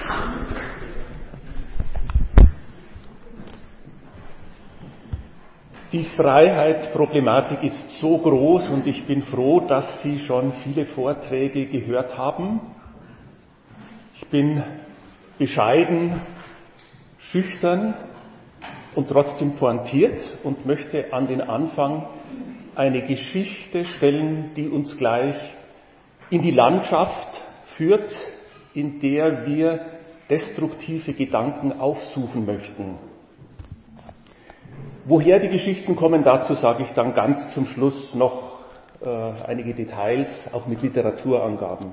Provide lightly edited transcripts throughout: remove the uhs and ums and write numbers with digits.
Die Freiheitsproblematik ist so groß und ich bin froh, dass Sie schon viele Vorträge gehört haben. Ich bin bescheiden, schüchtern und trotzdem pointiert und möchte an den Anfang eine Geschichte stellen, die uns gleich in die Landschaft führt, in der wir destruktive Gedanken aufsuchen möchten. Woher die Geschichten kommen, dazu sage ich dann ganz zum Schluss noch einige Details, auch mit Literaturangaben.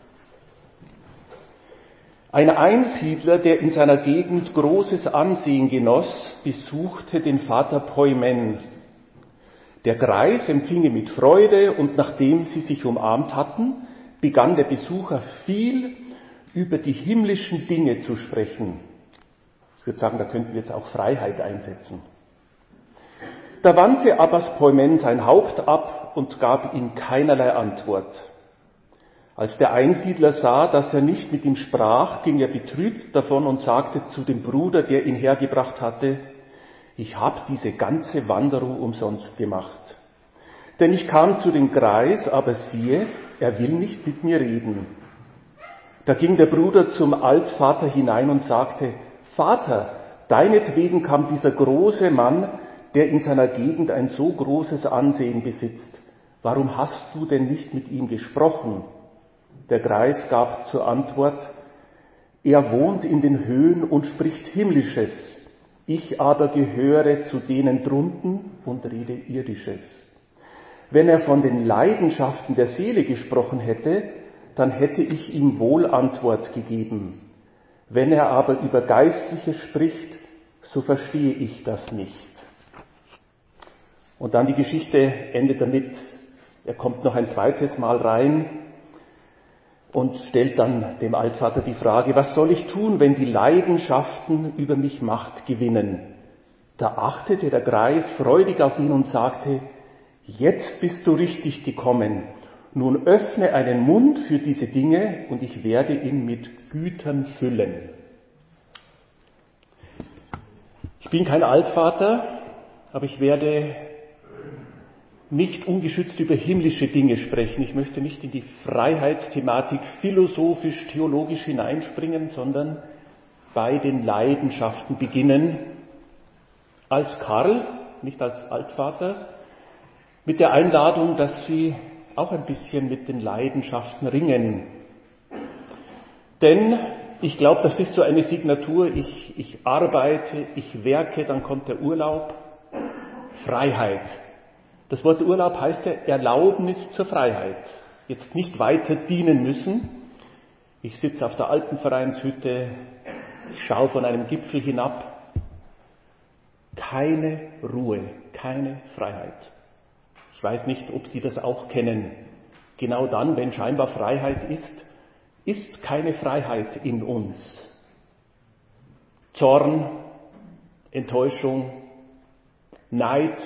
Ein Einsiedler, der in seiner Gegend großes Ansehen genoss, besuchte den Vater Poimen. Der Greis empfing ihn mit Freude und nachdem sie sich umarmt hatten, begann der Besucher viel über die himmlischen Dinge zu sprechen. Ich würde sagen, da könnten wir jetzt auch Freiheit einsetzen. Da wandte Abbas Poimen sein Haupt ab und gab ihm keinerlei Antwort. Als der Einsiedler sah, dass er nicht mit ihm sprach, ging er betrübt davon und sagte zu dem Bruder, der ihn hergebracht hatte: Ich habe diese ganze Wanderung umsonst gemacht. Denn ich kam zu dem Greis, aber siehe, er will nicht mit mir reden. Da ging der Bruder zum Altvater hinein und sagte: Vater, deinetwegen kam dieser große Mann, der in seiner Gegend ein so großes Ansehen besitzt. Warum hast du denn nicht mit ihm gesprochen? Der Greis gab zur Antwort: Er wohnt in den Höhen und spricht Himmlisches. Ich aber gehöre zu denen drunten und rede Irdisches. Wenn er von den Leidenschaften der Seele gesprochen hätte, dann hätte ich ihm wohl Antwort gegeben. Wenn er aber über Geistliches spricht, so verstehe ich das nicht. Und dann die Geschichte endet damit, er kommt noch ein zweites Mal rein und stellt dann dem Altvater die Frage: Was soll ich tun, wenn die Leidenschaften über mich Macht gewinnen? Da achtete der Greis freudig auf ihn und sagte: Jetzt bist du richtig gekommen. Nun öffne einen Mund für diese Dinge und ich werde ihn mit Gütern füllen. Ich bin kein Altvater, aber ich werde nicht ungeschützt über himmlische Dinge sprechen. Ich möchte nicht in die Freiheitsthematik philosophisch, theologisch hineinspringen, sondern bei den Leidenschaften beginnen. Als Karl, nicht als Altvater, mit der Einladung, dass Sie auch ein bisschen mit den Leidenschaften ringen. Denn ich glaube, das ist so eine Signatur. Ich arbeite, ich werke, dann kommt der Urlaub. Freiheit. Das Wort Urlaub heißt ja Erlaubnis zur Freiheit. Jetzt nicht weiter dienen müssen. Ich sitze auf der Alpenvereinshütte, ich schaue von einem Gipfel hinab. Keine Ruhe, keine Freiheit. Ich weiß nicht, ob Sie das auch kennen. Genau dann, wenn scheinbar Freiheit ist keine Freiheit in uns. Zorn, Enttäuschung, Neid,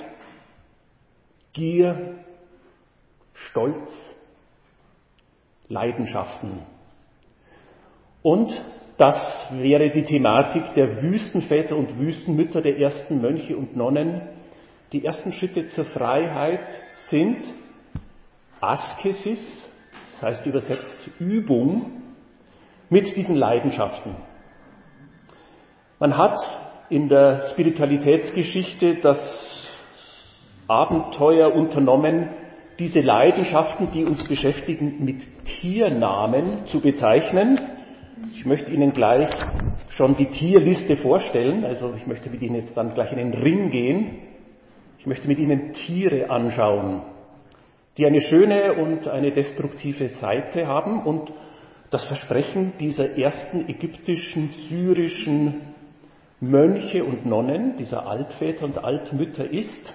Gier, Stolz, Leidenschaften. Und das wäre die Thematik der Wüstenväter und Wüstenmütter, der ersten Mönche und Nonnen. Die ersten Schritte zur Freiheit sind Askesis, das heißt übersetzt Übung mit diesen Leidenschaften. Man hat in der Spiritualitätsgeschichte das Abenteuer unternommen, diese Leidenschaften, die uns beschäftigen, mit Tiernamen zu bezeichnen. Ich möchte Ihnen gleich schon die Tierliste vorstellen, also ich möchte mit Ihnen jetzt dann gleich in den Ring gehen. Ich möchte mit Ihnen Tiere anschauen, die eine schöne und eine destruktive Seite haben, und das Versprechen dieser ersten ägyptischen, syrischen Mönche und Nonnen, dieser Altväter und Altmütter ist: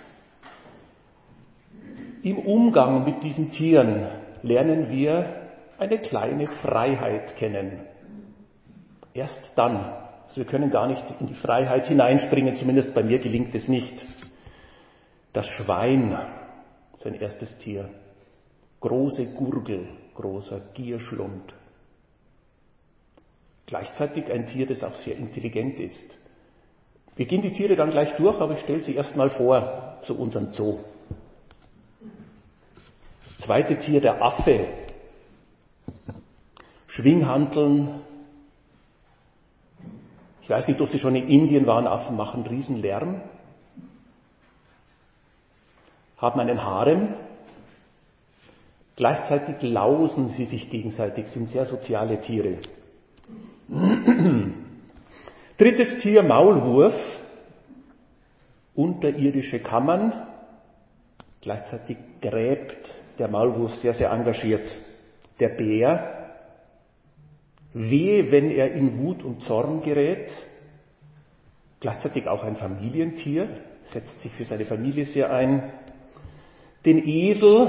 Im Umgang mit diesen Tieren lernen wir eine kleine Freiheit kennen. Erst dann. Also wir können gar nicht in die Freiheit hineinspringen, zumindest bei mir gelingt es nicht. Das Schwein, sein erstes Tier. Große Gurgel, großer Gierschlund. Gleichzeitig ein Tier, das auch sehr intelligent ist. Wir gehen die Tiere dann gleich durch, aber ich stelle sie erstmal vor zu unserem Zoo. Das zweite Tier, der Affe. Schwinghanteln. Ich weiß nicht, ob Sie schon in Indien waren, Affen machen Riesenlärm. Haben einen Harem. Gleichzeitig lausen sie sich gegenseitig, sind sehr soziale Tiere. Drittes Tier, Maulwurf. Unterirdische Kammern. Gleichzeitig gräbt der Maulwurf sehr, sehr engagiert. Der Bär. Wehe, wenn er in Wut und Zorn gerät. Gleichzeitig auch ein Familientier, setzt sich für seine Familie sehr ein. Den Esel,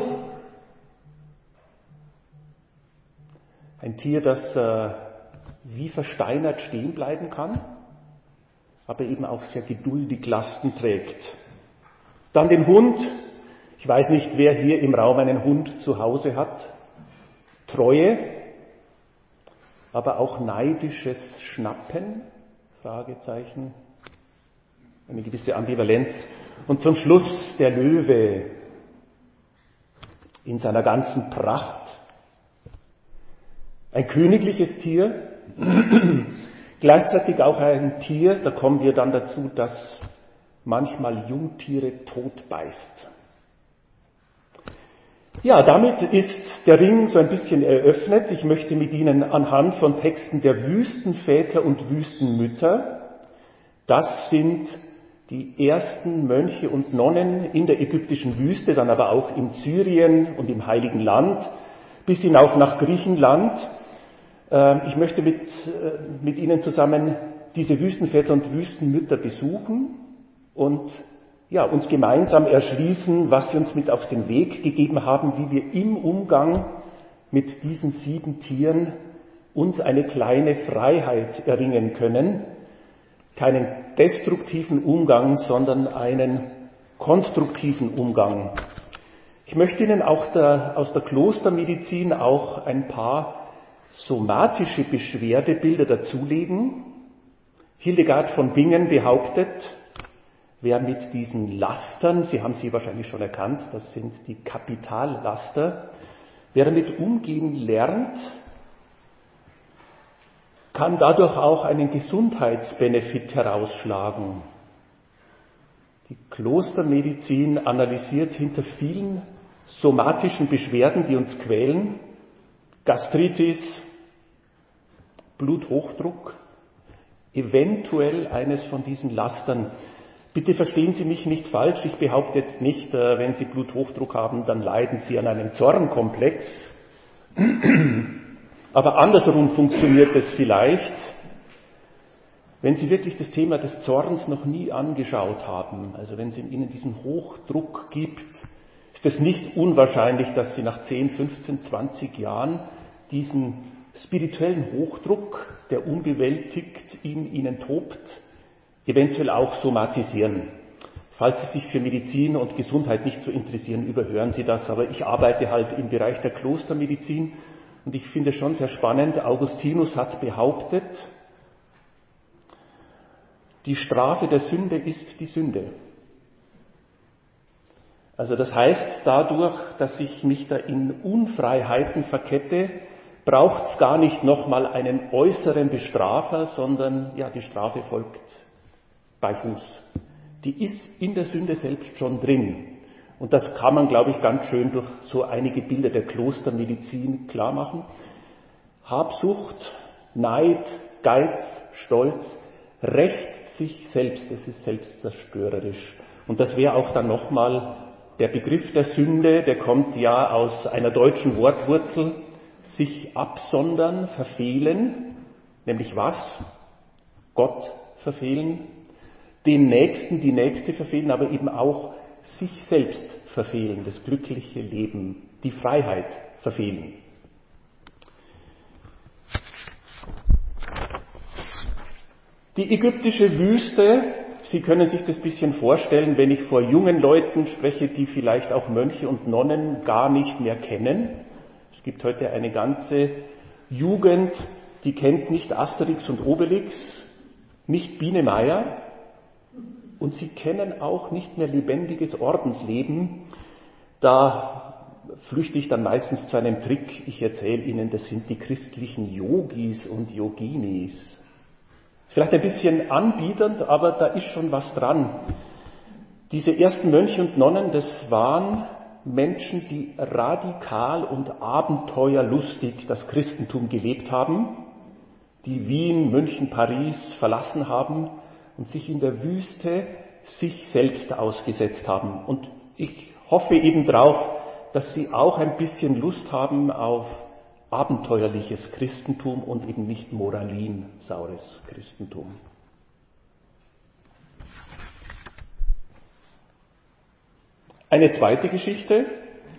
ein Tier, das wie versteinert stehen bleiben kann, aber eben auch sehr geduldig Lasten trägt. Dann den Hund. Ich weiß nicht, wer hier im Raum einen Hund zu Hause hat. Treue, aber auch neidisches Schnappen, Fragezeichen, eine gewisse Ambivalenz. Und zum Schluss der Löwe in seiner ganzen Pracht. Ein königliches Tier, gleichzeitig auch ein Tier, da kommen wir dann dazu, das manchmal Jungtiere totbeißt. Ja, damit ist der Ring so ein bisschen eröffnet. Ich möchte mit Ihnen anhand von Texten der Wüstenväter und Wüstenmütter, das sind die ersten Mönche und Nonnen in der ägyptischen Wüste, dann aber auch in Syrien und im Heiligen Land, bis hinauf nach Griechenland. Ich möchte mit Ihnen zusammen diese Wüstenväter und Wüstenmütter besuchen und uns gemeinsam erschließen, was sie uns mit auf den Weg gegeben haben, wie wir im Umgang mit diesen 7 Tieren uns eine kleine Freiheit erringen können. Keinen destruktiven Umgang, sondern einen konstruktiven Umgang. Ich möchte Ihnen auch aus der Klostermedizin auch ein paar somatische Beschwerdebilder dazulegen. Hildegard von Bingen behauptet, wer mit diesen Lastern, Sie haben sie wahrscheinlich schon erkannt, das sind die Kapitallaster, wer damit umgehen lernt, kann dadurch auch einen Gesundheitsbenefit herausschlagen. Die Klostermedizin analysiert hinter vielen somatischen Beschwerden, die uns quälen, Gastritis, Bluthochdruck, eventuell eines von diesen Lastern. Bitte verstehen Sie mich nicht falsch, ich behaupte jetzt nicht, wenn Sie Bluthochdruck haben, dann leiden Sie an einem Zornkomplex. Aber andersrum funktioniert es vielleicht, wenn Sie wirklich das Thema des Zorns noch nie angeschaut haben, also wenn es in Ihnen diesen Hochdruck gibt, ist es nicht unwahrscheinlich, dass Sie nach 10, 15, 20 Jahren diesen spirituellen Hochdruck, der unbewältigt in Ihnen tobt, eventuell auch somatisieren. Falls Sie sich für Medizin und Gesundheit nicht so interessieren, überhören Sie das, aber ich arbeite halt im Bereich der Klostermedizin und ich finde es schon sehr spannend. Augustinus hat behauptet, die Strafe der Sünde ist die Sünde. Also das heißt, dadurch, dass ich mich da in Unfreiheiten verkette, braucht es gar nicht nochmal einen äußeren Bestrafer, sondern die Strafe folgt bei Fuß. Die ist in der Sünde selbst schon drin. Und das kann man, glaube ich, ganz schön durch so einige Bilder der Klostermedizin klar machen. Habsucht, Neid, Geiz, Stolz rächt sich selbst, es ist selbstzerstörerisch. Und das wäre auch dann nochmal der Begriff der Sünde, der kommt ja aus einer deutschen Wortwurzel, sich absondern, verfehlen, nämlich was? Gott verfehlen, den Nächsten, die Nächste verfehlen, aber eben auch sich selbst verfehlen, das glückliche Leben, die Freiheit verfehlen. Die ägyptische Wüste, Sie können sich das ein bisschen vorstellen, wenn ich vor jungen Leuten spreche, die vielleicht auch Mönche und Nonnen gar nicht mehr kennen. Es gibt heute eine ganze Jugend, die kennt nicht Asterix und Obelix, nicht Biene Meier und sie kennen auch nicht mehr lebendiges Ordensleben. Da flüchte ich dann meistens zu einem Trick. Ich erzähle Ihnen, das sind die christlichen Yogis und Yoginis. Ist vielleicht ein bisschen anbiedernd, aber da ist schon was dran. Diese ersten Mönche und Nonnen, das waren Menschen, die radikal und abenteuerlustig das Christentum gelebt haben, die Wien, München, Paris verlassen haben und sich in der Wüste sich selbst ausgesetzt haben. Und ich hoffe eben drauf, dass Sie auch ein bisschen Lust haben auf abenteuerliches Christentum und eben nicht moralinsaures Christentum. Eine zweite Geschichte.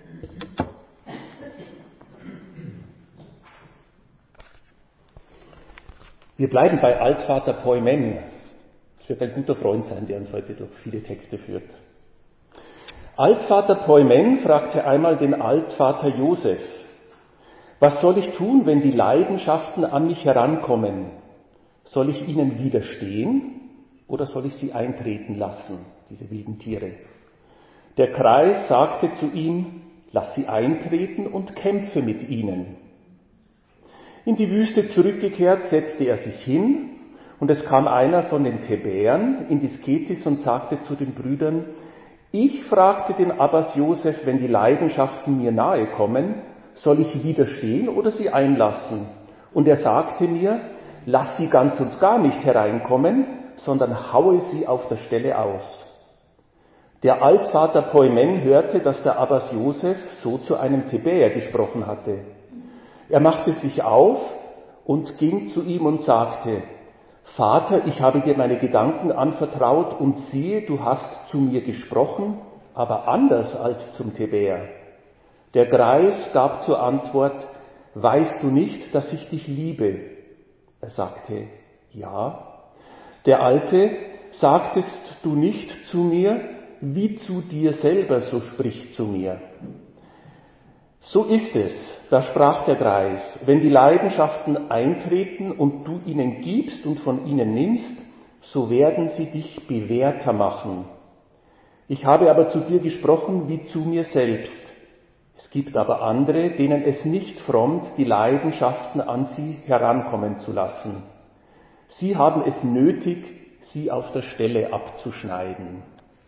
Wir bleiben bei Altvater Poimen. Es wird ein guter Freund sein, der uns heute durch viele Texte führt. Altvater Poimen fragte einmal den Altvater Josef: Was soll ich tun, wenn die Leidenschaften an mich herankommen? Soll ich ihnen widerstehen oder soll ich sie eintreten lassen, diese wilden Tiere? Der Kreis sagte zu ihm: Lass sie eintreten und kämpfe mit ihnen. In die Wüste zurückgekehrt, setzte er sich hin, und es kam einer von den Thebäern in die Sketis und sagte zu den Brüdern: Ich fragte den Abbas Josef, wenn die Leidenschaften mir nahe kommen, soll ich widerstehen oder sie einlassen? Und er sagte mir: Lass sie ganz und gar nicht hereinkommen, sondern haue sie auf der Stelle aus. Der Altvater Poimen hörte, dass der Abbas Josef so zu einem Thebäer gesprochen hatte. Er machte sich auf und ging zu ihm und sagte: Vater, ich habe dir meine Gedanken anvertraut und siehe, du hast zu mir gesprochen, aber anders als zum Thebäer. Der Greis gab zur Antwort: Weißt du nicht, dass ich dich liebe? Er sagte: Ja. Der Alte: Sagtest du nicht zu mir, wie zu dir selber, so sprich zu mir. So ist es, da sprach der Greis, wenn die Leidenschaften eintreten und du ihnen gibst und von ihnen nimmst, so werden sie dich bewährter machen. Ich habe aber zu dir gesprochen wie zu mir selbst. Es gibt aber andere, denen es nicht frommt, die Leidenschaften an sie herankommen zu lassen. Sie haben es nötig, sie auf der Stelle abzuschneiden.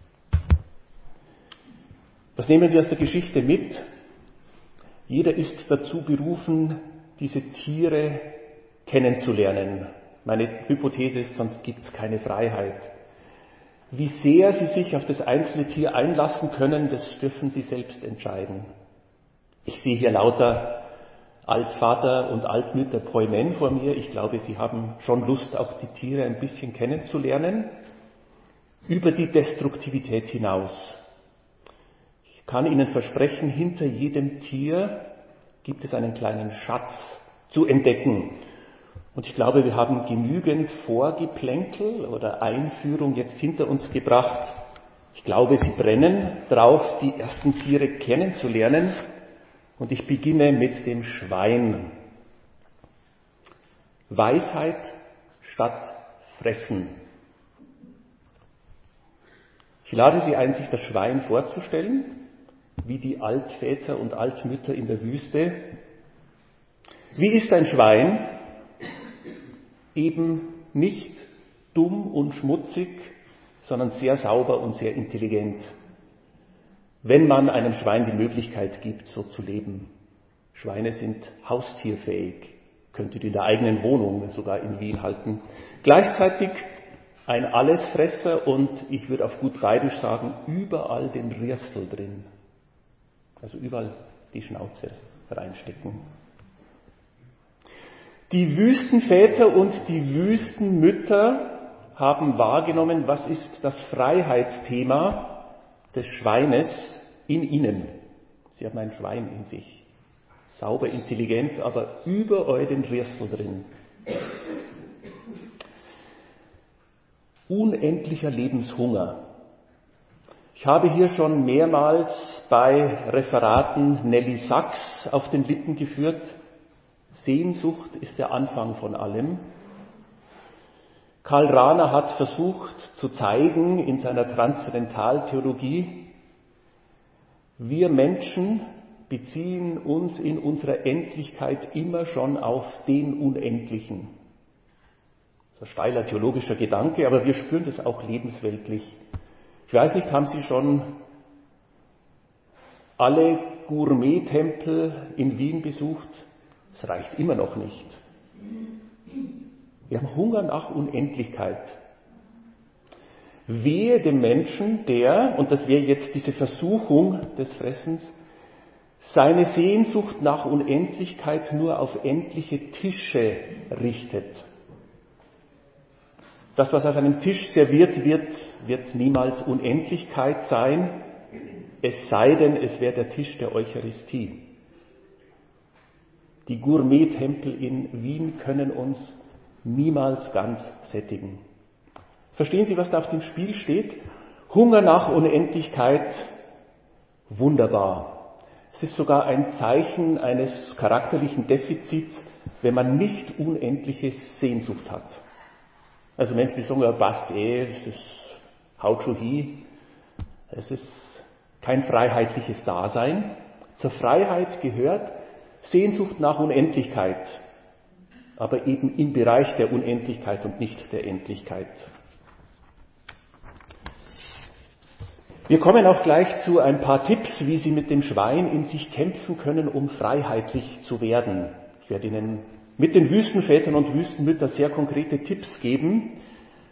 Was nehmen wir aus der Geschichte mit? Jeder ist dazu berufen, diese Tiere kennenzulernen. Meine Hypothese ist, sonst gibt es keine Freiheit. Wie sehr Sie sich auf das einzelne Tier einlassen können, das dürfen Sie selbst entscheiden. Ich sehe hier lauter Altvater und Altmütter Poimen vor mir. Ich glaube, Sie haben schon Lust, auch die Tiere ein bisschen kennenzulernen, über die Destruktivität hinaus. Ich kann Ihnen versprechen, hinter jedem Tier gibt es einen kleinen Schatz zu entdecken. Und ich glaube, wir haben genügend Vorgeplänkel oder Einführung jetzt hinter uns gebracht. Ich glaube, Sie brennen drauf, die ersten Tiere kennenzulernen. Und ich beginne mit dem Schwein. Weisheit statt Fressen. Ich lade Sie ein, sich das Schwein vorzustellen, wie die Altväter und Altmütter in der Wüste. Wie ist ein Schwein? Eben nicht dumm und schmutzig, sondern sehr sauber und sehr intelligent. Wenn man einem Schwein die Möglichkeit gibt, so zu leben. Schweine sind haustierfähig, könntet in der eigenen Wohnung sogar in Wien halten. Gleichzeitig ein Allesfresser und ich würde auf gut bayerisch sagen, überall den Rirstel drin. Also überall die Schnauze reinstecken. Die Wüstenväter und die Wüstenmütter haben wahrgenommen, was ist das Freiheitsthema des Schweines in ihnen. Sie haben ein Schwein in sich. Sauber, intelligent, aber überall den Rirstel drin. Unendlicher Lebenshunger. Ich habe hier schon mehrmals bei Referaten Nelly Sachs auf den Lippen geführt. Sehnsucht ist der Anfang von allem. Karl Rahner hat versucht zu zeigen in seiner Transzendentaltheologie, wir Menschen beziehen uns in unserer Endlichkeit immer schon auf den Unendlichen. Das ist ein steiler theologischer Gedanke, aber wir spüren das auch lebensweltlich. Ich weiß nicht, haben Sie schon alle Gourmet-Tempel in Wien besucht? Das reicht immer noch nicht. Wir haben Hunger nach Unendlichkeit. Wehe dem Menschen, der, und das wäre jetzt diese Versuchung des Fressens, seine Sehnsucht nach Unendlichkeit nur auf endliche Tische richtet. Das, was auf einem Tisch serviert wird niemals Unendlichkeit sein, es sei denn, es wäre der Tisch der Eucharistie. Die Gourmet-Tempel in Wien können uns niemals ganz sättigen. Verstehen Sie, was da auf dem Spiel steht? Hunger nach Unendlichkeit, wunderbar. Es ist sogar ein Zeichen eines charakterlichen Defizits, wenn man nicht unendliche Sehnsucht hat. Also Menschen, die sagen, ja, passt es ist haut schon hin. Es ist kein freiheitliches Dasein. Zur Freiheit gehört Sehnsucht nach Unendlichkeit, aber eben im Bereich der Unendlichkeit und nicht der Endlichkeit. Wir kommen auch gleich zu ein paar Tipps, wie Sie mit dem Schwein in sich kämpfen können, um freiheitlich zu werden. Ich werde Ihnen mit den Wüstenvätern und Wüstenmüttern sehr konkrete Tipps geben.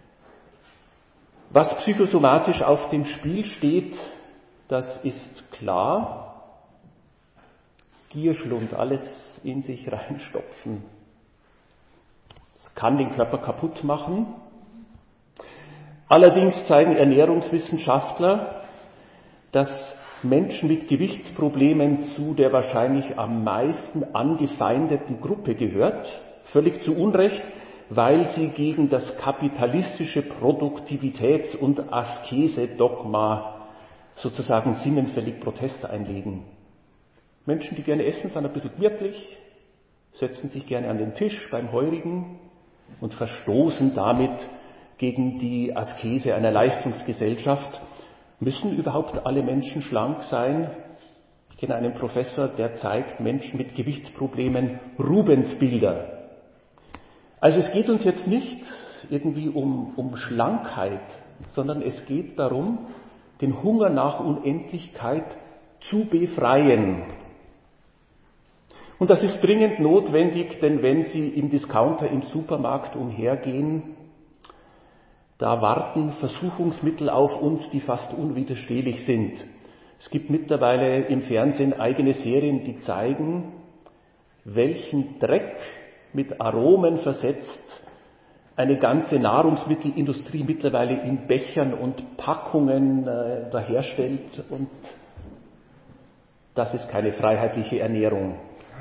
Was psychosomatisch auf dem Spiel steht, das ist klar. Gierschlund, alles in sich reinstopfen. Das kann den Körper kaputt machen. Allerdings zeigen Ernährungswissenschaftler, dass Menschen mit Gewichtsproblemen zu der wahrscheinlich am meisten angefeindeten Gruppe gehört, völlig zu Unrecht, weil sie gegen das kapitalistische Produktivitäts- und Askese-Dogma sozusagen sinnenfällig Protest einlegen. Menschen, die gerne essen, sind ein bisschen gemütlich, setzen sich gerne an den Tisch beim Heurigen und verstoßen damit gegen die Askese einer Leistungsgesellschaft. Müssen überhaupt alle Menschen schlank sein? Ich kenne einen Professor, der zeigt Menschen mit Gewichtsproblemen Rubensbilder. Also es geht uns jetzt nicht irgendwie um Schlankheit, sondern es geht darum, den Hunger nach Unendlichkeit zu befreien. Und das ist dringend notwendig, denn wenn Sie im Discounter, im Supermarkt umhergehen, da warten Versuchungsmittel auf uns, die fast unwiderstehlich sind. Es gibt mittlerweile im Fernsehen eigene Serien, die zeigen, welchen Dreck mit Aromen versetzt eine ganze Nahrungsmittelindustrie mittlerweile in Bechern und Packungen daherstellt. Und das ist keine freiheitliche Ernährung.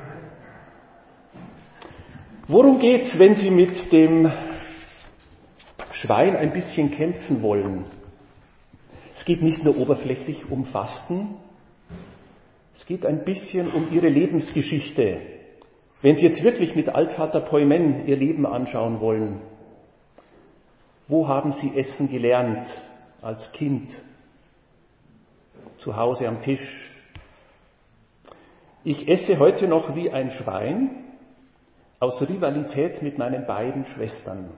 Worum geht's, wenn Sie mit dem Schwein ein bisschen kämpfen wollen? Es geht nicht nur oberflächlich um Fasten, es geht ein bisschen um Ihre Lebensgeschichte. Wenn Sie jetzt wirklich mit Altvater Poimen Ihr Leben anschauen wollen, wo haben Sie Essen gelernt als Kind? Zu Hause am Tisch. Ich esse heute noch wie ein Schwein aus Rivalität mit meinen beiden Schwestern.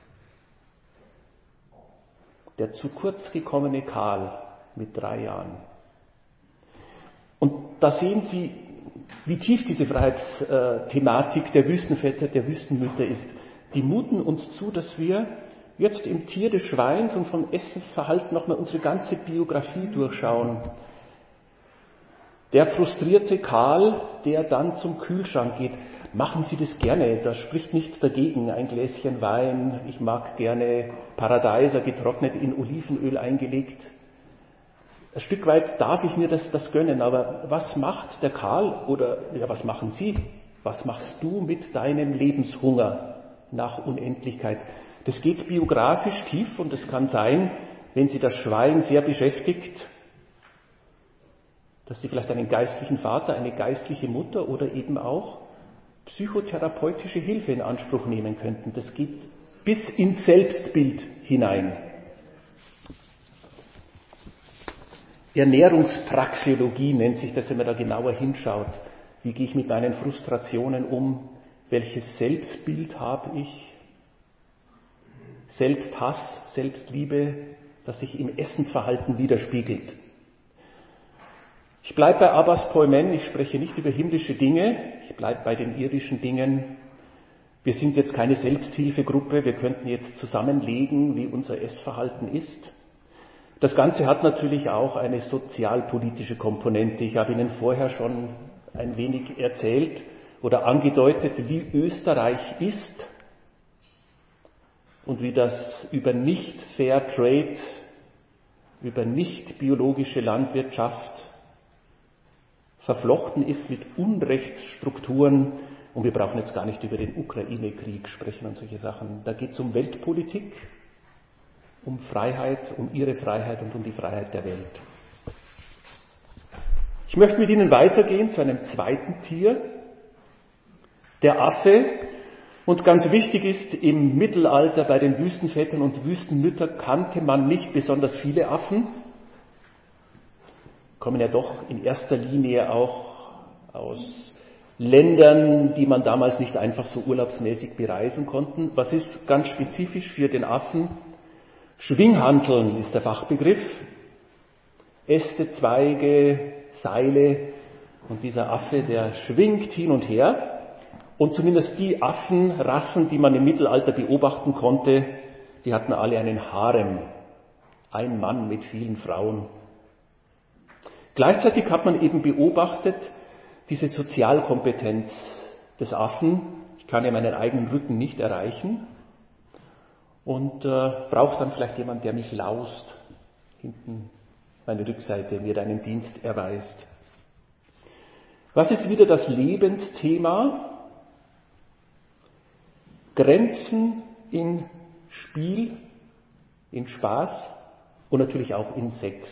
Der zu kurz gekommene Karl mit 3 Jahren. Und da sehen Sie, wie tief diese Freiheitsthematik der Wüstenväter, der Wüstenmütter ist. Die muten uns zu, dass wir jetzt im Tier des Schweins und vom Essensverhalten nochmal unsere ganze Biografie durchschauen. Der frustrierte Karl, der dann zum Kühlschrank geht. Machen Sie das gerne, da spricht nichts dagegen. Ein Gläschen Wein, ich mag gerne Paradeiser, getrocknet in Olivenöl eingelegt. Ein Stück weit darf ich mir das gönnen, aber was macht der Karl oder ja, was machen Sie? Was machst du mit deinem Lebenshunger nach Unendlichkeit? Das geht biografisch tief und es kann sein, wenn Sie das Schwein sehr beschäftigt, dass Sie vielleicht einen geistlichen Vater, eine geistliche Mutter oder eben auch psychotherapeutische Hilfe in Anspruch nehmen könnten. Das geht bis ins Selbstbild hinein. Ernährungspraxeologie nennt sich das, wenn man da genauer hinschaut. Wie gehe ich mit meinen Frustrationen um? Welches Selbstbild habe ich? Selbsthass, Selbstliebe, das sich im Essensverhalten widerspiegelt. Ich bleibe bei Abbas Poemen, ich spreche nicht über himmlische Dinge, ich bleibe bei den irdischen Dingen. Wir sind jetzt keine Selbsthilfegruppe, wir könnten jetzt zusammenlegen, wie unser Essverhalten ist. Das Ganze hat natürlich auch eine sozialpolitische Komponente. Ich habe Ihnen vorher schon ein wenig erzählt oder angedeutet, wie Österreich ist und wie das über nicht Fair Trade, über nicht biologische Landwirtschaft verflochten ist mit Unrechtsstrukturen. Und wir brauchen jetzt gar nicht über den Ukraine-Krieg sprechen und solche Sachen. Da geht es um Weltpolitik, um Freiheit, um Ihre Freiheit und um die Freiheit der Welt. Ich möchte mit Ihnen weitergehen zu einem zweiten Tier, der Affe. Und ganz wichtig ist, im Mittelalter bei den Wüstenvätern und Wüstenmüttern kannte man nicht besonders viele Affen. Kommen ja doch in erster Linie auch aus Ländern, die man damals nicht einfach so urlaubsmäßig bereisen konnten. Was ist ganz spezifisch für den Affen? Schwinghanteln ist der Fachbegriff. Äste, Zweige, Seile und dieser Affe, der schwingt hin und her. Und zumindest die Affenrassen, die man im Mittelalter beobachten konnte, die hatten alle einen Harem. Ein Mann mit vielen Frauen. Gleichzeitig hat man eben beobachtet, diese Sozialkompetenz des Affen. Ich kann ja meinen eigenen Rücken nicht erreichen und brauche dann vielleicht jemand, der mich laust, hinten meine Rückseite mir einen Dienst erweist. Was ist wieder das Lebensthema? Grenzen in Spiel, in Spaß und natürlich auch in Sex.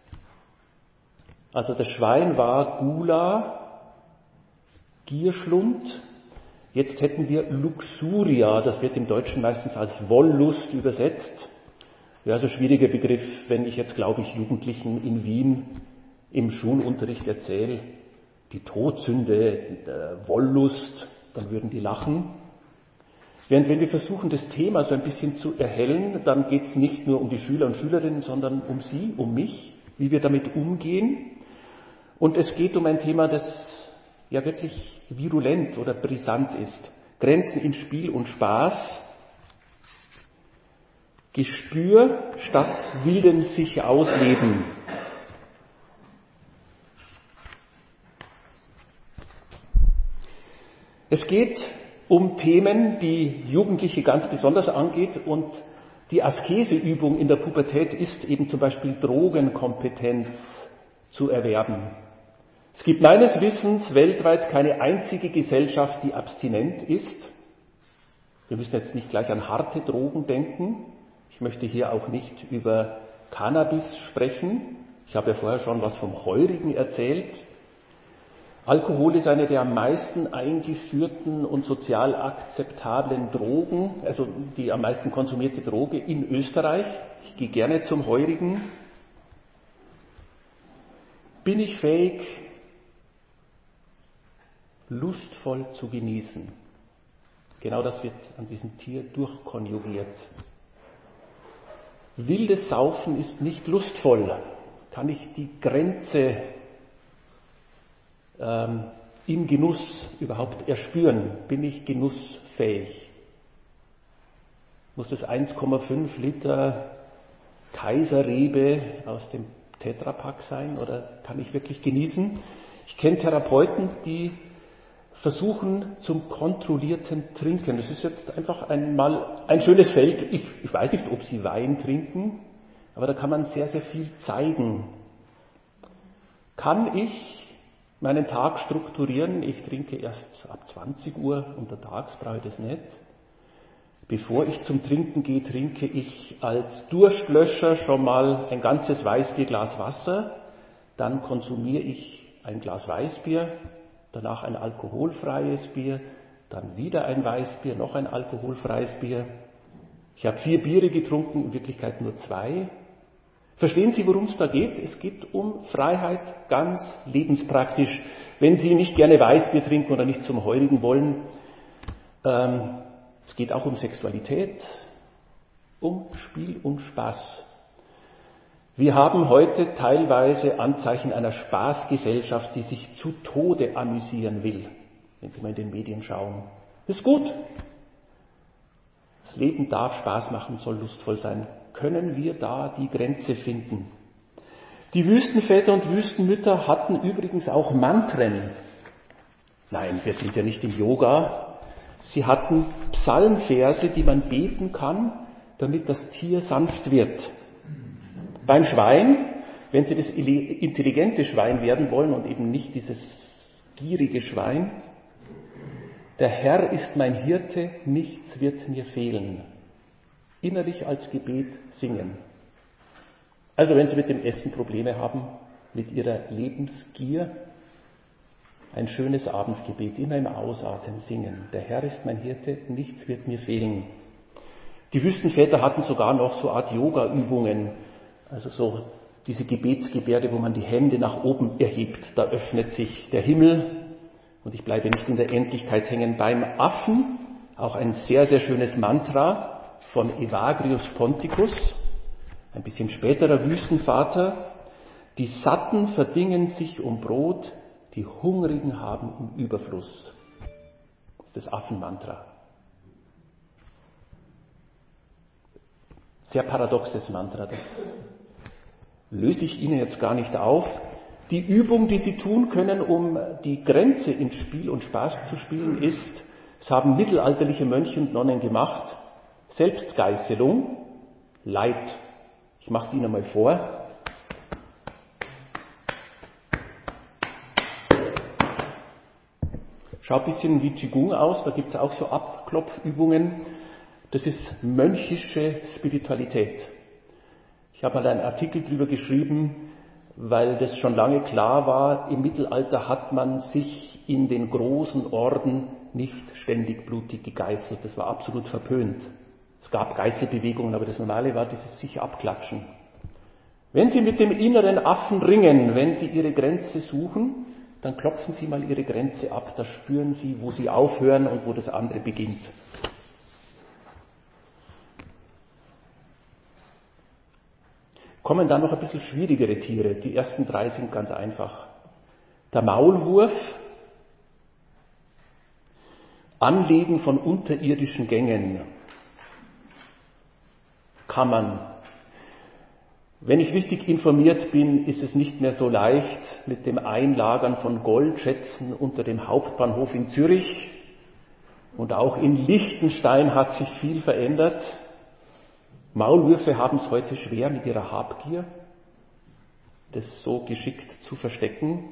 Also das Schwein war Gula, Gierschlund. Jetzt hätten wir Luxuria, das wird im Deutschen meistens als Wollust übersetzt. Ja, so ein schwieriger Begriff, wenn ich jetzt, glaube ich, Jugendlichen in Wien im Schulunterricht erzähle, die Todsünde, Wollust, dann würden die lachen. Während wenn wir versuchen, das Thema so ein bisschen zu erhellen, dann geht es nicht nur um die Schüler und Schülerinnen, sondern um Sie, um mich, wie wir damit umgehen. Und es geht um ein Thema, das ja wirklich virulent oder brisant ist. Grenzen in Spiel und Spaß. Gespür statt wilden sich ausleben. Es geht um Themen, die Jugendliche ganz besonders angeht und die Askeseübung in der Pubertät ist eben zum Beispiel Drogenkompetenz zu erwerben. Es gibt meines Wissens weltweit keine einzige Gesellschaft, die abstinent ist. Wir müssen jetzt nicht gleich an harte Drogen denken. Ich möchte hier auch nicht über Cannabis sprechen. Ich habe ja vorher schon was vom Heurigen erzählt. Alkohol ist eine der am meisten eingeführten und sozial akzeptablen Drogen, also die am meisten konsumierte Droge in Österreich. Ich gehe gerne zum Heurigen. Bin ich fähig, lustvoll zu genießen? Genau das wird an diesem Tier durchkonjugiert. Wildes Saufen ist nicht lustvoll. Kann ich die Grenze im Genuss überhaupt erspüren? Bin ich genussfähig? Muss das 1,5 Liter Kaiserrebe aus dem Tetrapack sein oder kann ich wirklich genießen? Ich kenne Therapeuten, die versuchen zum kontrollierten Trinken. Das ist jetzt einfach einmal ein schönes Feld. Ich weiß nicht, ob sie Wein trinken, aber da kann man sehr, sehr viel zeigen. Kann ich meinen Tag strukturieren? Ich trinke erst ab 20 Uhr, untertags brauche ich das nicht. Bevor ich zum Trinken gehe, trinke ich als Durstlöscher schon mal ein ganzes Weißbierglas Wasser. Dann konsumiere ich ein Glas Weißbier, danach ein alkoholfreies Bier, dann wieder ein Weißbier, noch ein alkoholfreies Bier. Ich habe 4 Biere getrunken, in Wirklichkeit nur 2. Verstehen Sie, worum es da geht? Es geht um Freiheit, ganz lebenspraktisch. Wenn Sie nicht gerne Weißbier trinken oder nicht zum Heurigen wollen, es geht auch um Sexualität, um Spiel und Spaß. Wir haben heute teilweise Anzeichen einer Spaßgesellschaft, die sich zu Tode amüsieren will, wenn Sie mal in den Medien schauen. Das ist gut. Das Leben darf Spaß machen, soll lustvoll sein. Können wir da die Grenze finden? Die Wüstenväter und Wüstenmütter hatten übrigens auch Mantren. Nein, wir sind ja nicht im Yoga. Sie hatten Psalmverse, die man beten kann, damit das Tier sanft wird. Beim Schwein, wenn Sie das intelligente Schwein werden wollen und eben nicht dieses gierige Schwein, der Herr ist mein Hirte, nichts wird mir fehlen. Innerlich als Gebet singen. Also wenn Sie mit dem Essen Probleme haben, mit Ihrer Lebensgier, ein schönes Abendgebet, immer im Ausatmen singen. Der Herr ist mein Hirte, nichts wird mir fehlen. Die Wüstenväter hatten sogar noch so Art Yoga-Übungen, also so diese Gebetsgebärde, wo man die Hände nach oben erhebt. Da öffnet sich der Himmel und ich bleibe nicht in der Endlichkeit hängen. Beim Affen auch ein sehr, sehr schönes Mantra von Evagrius Ponticus, ein bisschen späterer Wüstenvater. Die Satten verdingen sich um Brot, die Hungrigen haben im Überfluss. Das Affenmantra. Sehr paradoxes Mantra. Das löse ich Ihnen jetzt gar nicht auf. Die Übung, die Sie tun können, um die Grenze in Spiel und Spaß zu spielen, ist, das haben mittelalterliche Mönche und Nonnen gemacht, Selbstgeißelung, Leid. Ich mache es Ihnen mal vor. Schaut ein bisschen wie Qigong aus, da gibt es auch so Abklopfübungen. Das ist mönchische Spiritualität. Ich habe mal einen Artikel darüber geschrieben, weil das schon lange klar war, im Mittelalter hat man sich in den großen Orden nicht ständig blutig gegeißelt. Das war absolut verpönt. Es gab Geißelbewegungen, aber das Normale war dieses sich abklatschen. Wenn Sie mit dem inneren Affen ringen, wenn Sie Ihre Grenze suchen, dann klopfen Sie mal Ihre Grenze ab, da spüren Sie, wo Sie aufhören und wo das andere beginnt. Kommen dann noch ein bisschen schwierigere Tiere. Die ersten 3 sind ganz einfach. Der Maulwurf, Anlegen von unterirdischen Gängen, kann man. Wenn ich richtig informiert bin, ist es nicht mehr so leicht mit dem Einlagern von Goldschätzen unter dem Hauptbahnhof in Zürich. Und auch in Liechtenstein hat sich viel verändert. Maulwürfe haben es heute schwer mit ihrer Habgier, das so geschickt zu verstecken.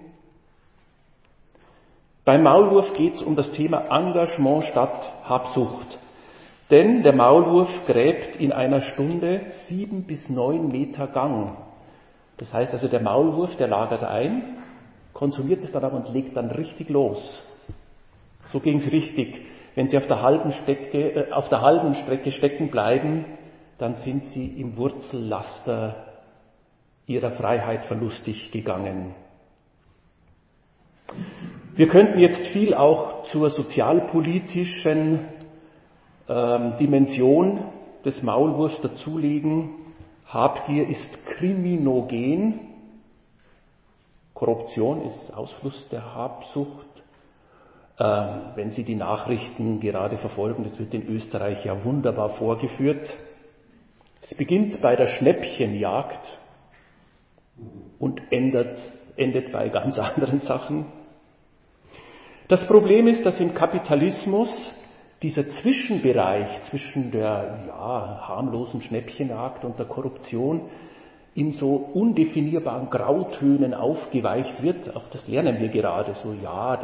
Beim Maulwurf geht es um das Thema Engagement statt Habsucht. Denn der Maulwurf gräbt in einer Stunde 7 bis 9 Meter Gang. Das heißt also, der Maulwurf, der lagert ein, konsumiert es dann aber und legt dann richtig los. So ging es richtig. Wenn Sie auf der halben Strecke stecken bleiben, dann sind Sie im Wurzellaster Ihrer Freiheit verlustig gegangen. Wir könnten jetzt viel auch zur sozialpolitischen Dimension des Maulwurfs dazulegen. Habgier ist kriminogen. Korruption ist Ausfluss der Habsucht. Wenn Sie die Nachrichten gerade verfolgen, das wird in Österreich ja wunderbar vorgeführt. Es beginnt bei der Schnäppchenjagd und endet bei ganz anderen Sachen. Das Problem ist, dass im Kapitalismus dieser Zwischenbereich zwischen der harmlosen Schnäppchenjagd und der Korruption in so undefinierbaren Grautönen aufgeweicht wird. Auch das lernen wir gerade so,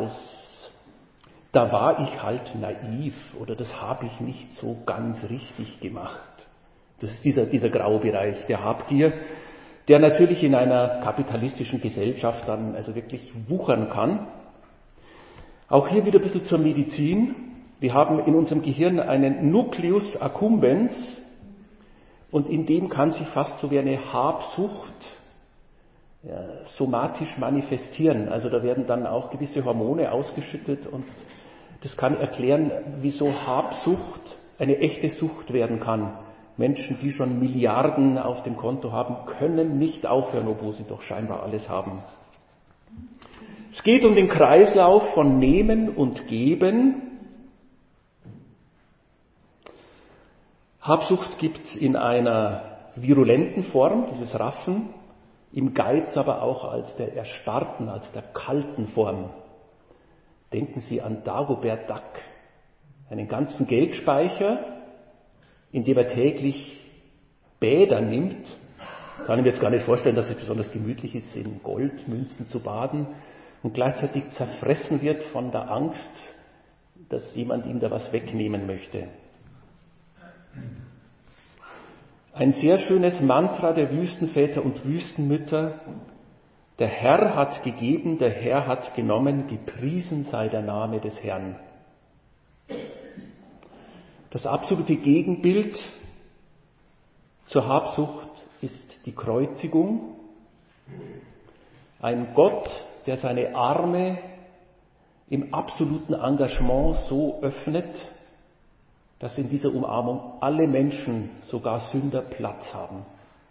da war ich halt naiv oder das habe ich nicht so ganz richtig gemacht. Das ist dieser Graubereich der Habgier, der natürlich in einer kapitalistischen Gesellschaft dann also wirklich wuchern kann. Auch hier wieder ein bisschen zur Medizin. Wir haben in unserem Gehirn einen Nucleus accumbens und in dem kann sich fast so wie eine Habsucht somatisch manifestieren. Also da werden dann auch gewisse Hormone ausgeschüttet und das kann erklären, wieso Habsucht eine echte Sucht werden kann. Menschen, die schon Milliarden auf dem Konto haben, können nicht aufhören, obwohl sie doch scheinbar alles haben. Es geht um den Kreislauf von Nehmen und Geben. Habsucht gibt es in einer virulenten Form, dieses Raffen, im Geiz aber auch als der erstarrten, als der kalten Form. Denken Sie an Dagobert Duck, einen ganzen Geldspeicher, in dem er täglich Bäder nimmt. Kann ich mir jetzt gar nicht vorstellen, dass es besonders gemütlich ist, in Goldmünzen zu baden und gleichzeitig zerfressen wird von der Angst, dass jemand ihm da was wegnehmen möchte. Ein sehr schönes Mantra der Wüstenväter und Wüstenmütter: Der Herr hat gegeben, der Herr hat genommen, gepriesen sei der Name des Herrn. Das absolute Gegenbild zur Habsucht ist die Kreuzigung. Ein Gott, der seine Arme im absoluten Engagement so öffnet, dass in dieser Umarmung alle Menschen, sogar Sünder, Platz haben.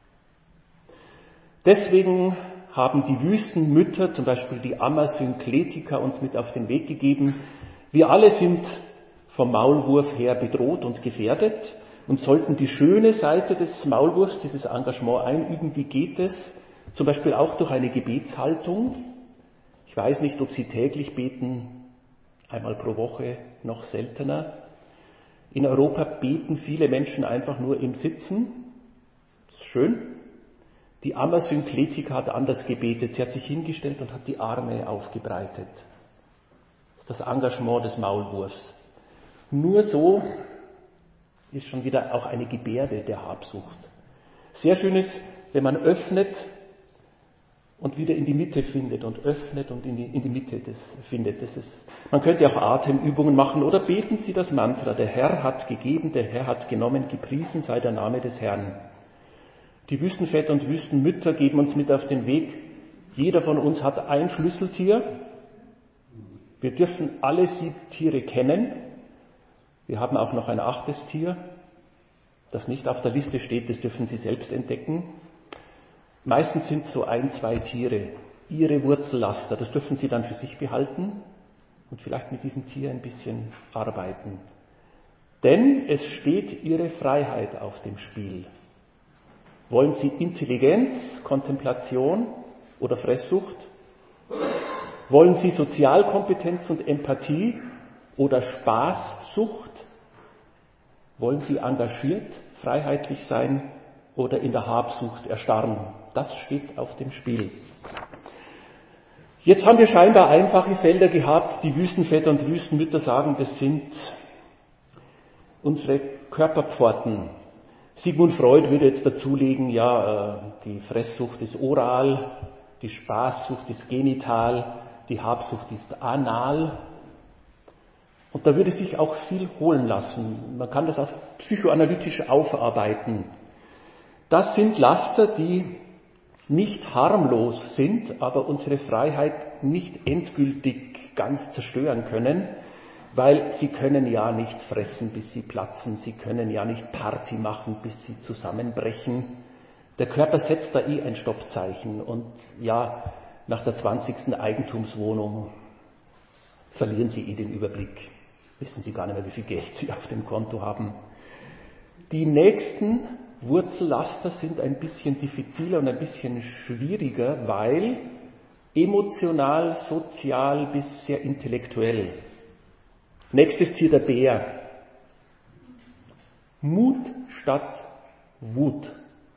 Deswegen haben die Wüstenmütter, zum Beispiel die Amma Synkletica, uns mit auf den Weg gegeben. Wir alle sind vom Maulwurf her bedroht und gefährdet und sollten die schöne Seite des Maulwurfs, dieses Engagement einüben. Wie geht es? Zum Beispiel auch durch eine Gebetshaltung. Ich weiß nicht, ob Sie täglich beten, einmal pro Woche, noch seltener. In Europa beten viele Menschen einfach nur im Sitzen. Das ist schön. Die Amma Synkletica hat anders gebetet. Sie hat sich hingestellt und hat die Arme aufgebreitet. Das ist das Engagement des Maulwurfs. Nur so ist schon wieder auch eine Gebärde der Habsucht. Sehr schön ist, wenn man öffnet und wieder in die Mitte findet und öffnet und in die Mitte findet. Man könnte auch Atemübungen machen oder beten Sie das Mantra: Der Herr hat gegeben, der Herr hat genommen, gepriesen sei der Name des Herrn. Die Wüstenväter und Wüstenmütter geben uns mit auf den Weg. Jeder von uns hat ein Schlüsseltier. Wir dürfen alle 7 Tiere kennen. Wir haben auch noch ein 8. Tier, das nicht auf der Liste steht, das dürfen Sie selbst entdecken. Meistens sind so 1, 2 Tiere Ihre Wurzellaster, das dürfen Sie dann für sich behalten und vielleicht mit diesem Tier ein bisschen arbeiten. Denn es steht Ihre Freiheit auf dem Spiel. Wollen Sie Intelligenz, Kontemplation oder Fresssucht? Wollen Sie Sozialkompetenz und Empathie oder Spaßsucht? Wollen Sie engagiert, freiheitlich sein oder in der Habsucht erstarren? Das steht auf dem Spiel. Jetzt haben wir scheinbar einfache Felder gehabt. Die Wüstenväter und Wüstenmütter sagen, das sind unsere Körperpforten. Sigmund Freud würde jetzt dazulegen, die Fresssucht ist oral, die Spaßsucht ist genital, die Habsucht ist anal. Und da würde sich auch viel holen lassen. Man kann das auch psychoanalytisch aufarbeiten. Das sind Laster, die nicht harmlos sind, aber unsere Freiheit nicht endgültig ganz zerstören können, weil sie können ja nicht fressen, bis sie platzen, sie können ja nicht Party machen, bis sie zusammenbrechen. Der Körper setzt da ein Stoppzeichen und nach der 20. Eigentumswohnung verlieren Sie den Überblick. Wissen Sie gar nicht mehr, wie viel Geld Sie auf dem Konto haben. Die nächsten Wurzellaster sind ein bisschen diffiziler und ein bisschen schwieriger, weil emotional, sozial bis sehr intellektuell. Nächstes Tier, der Bär. Mut statt Wut.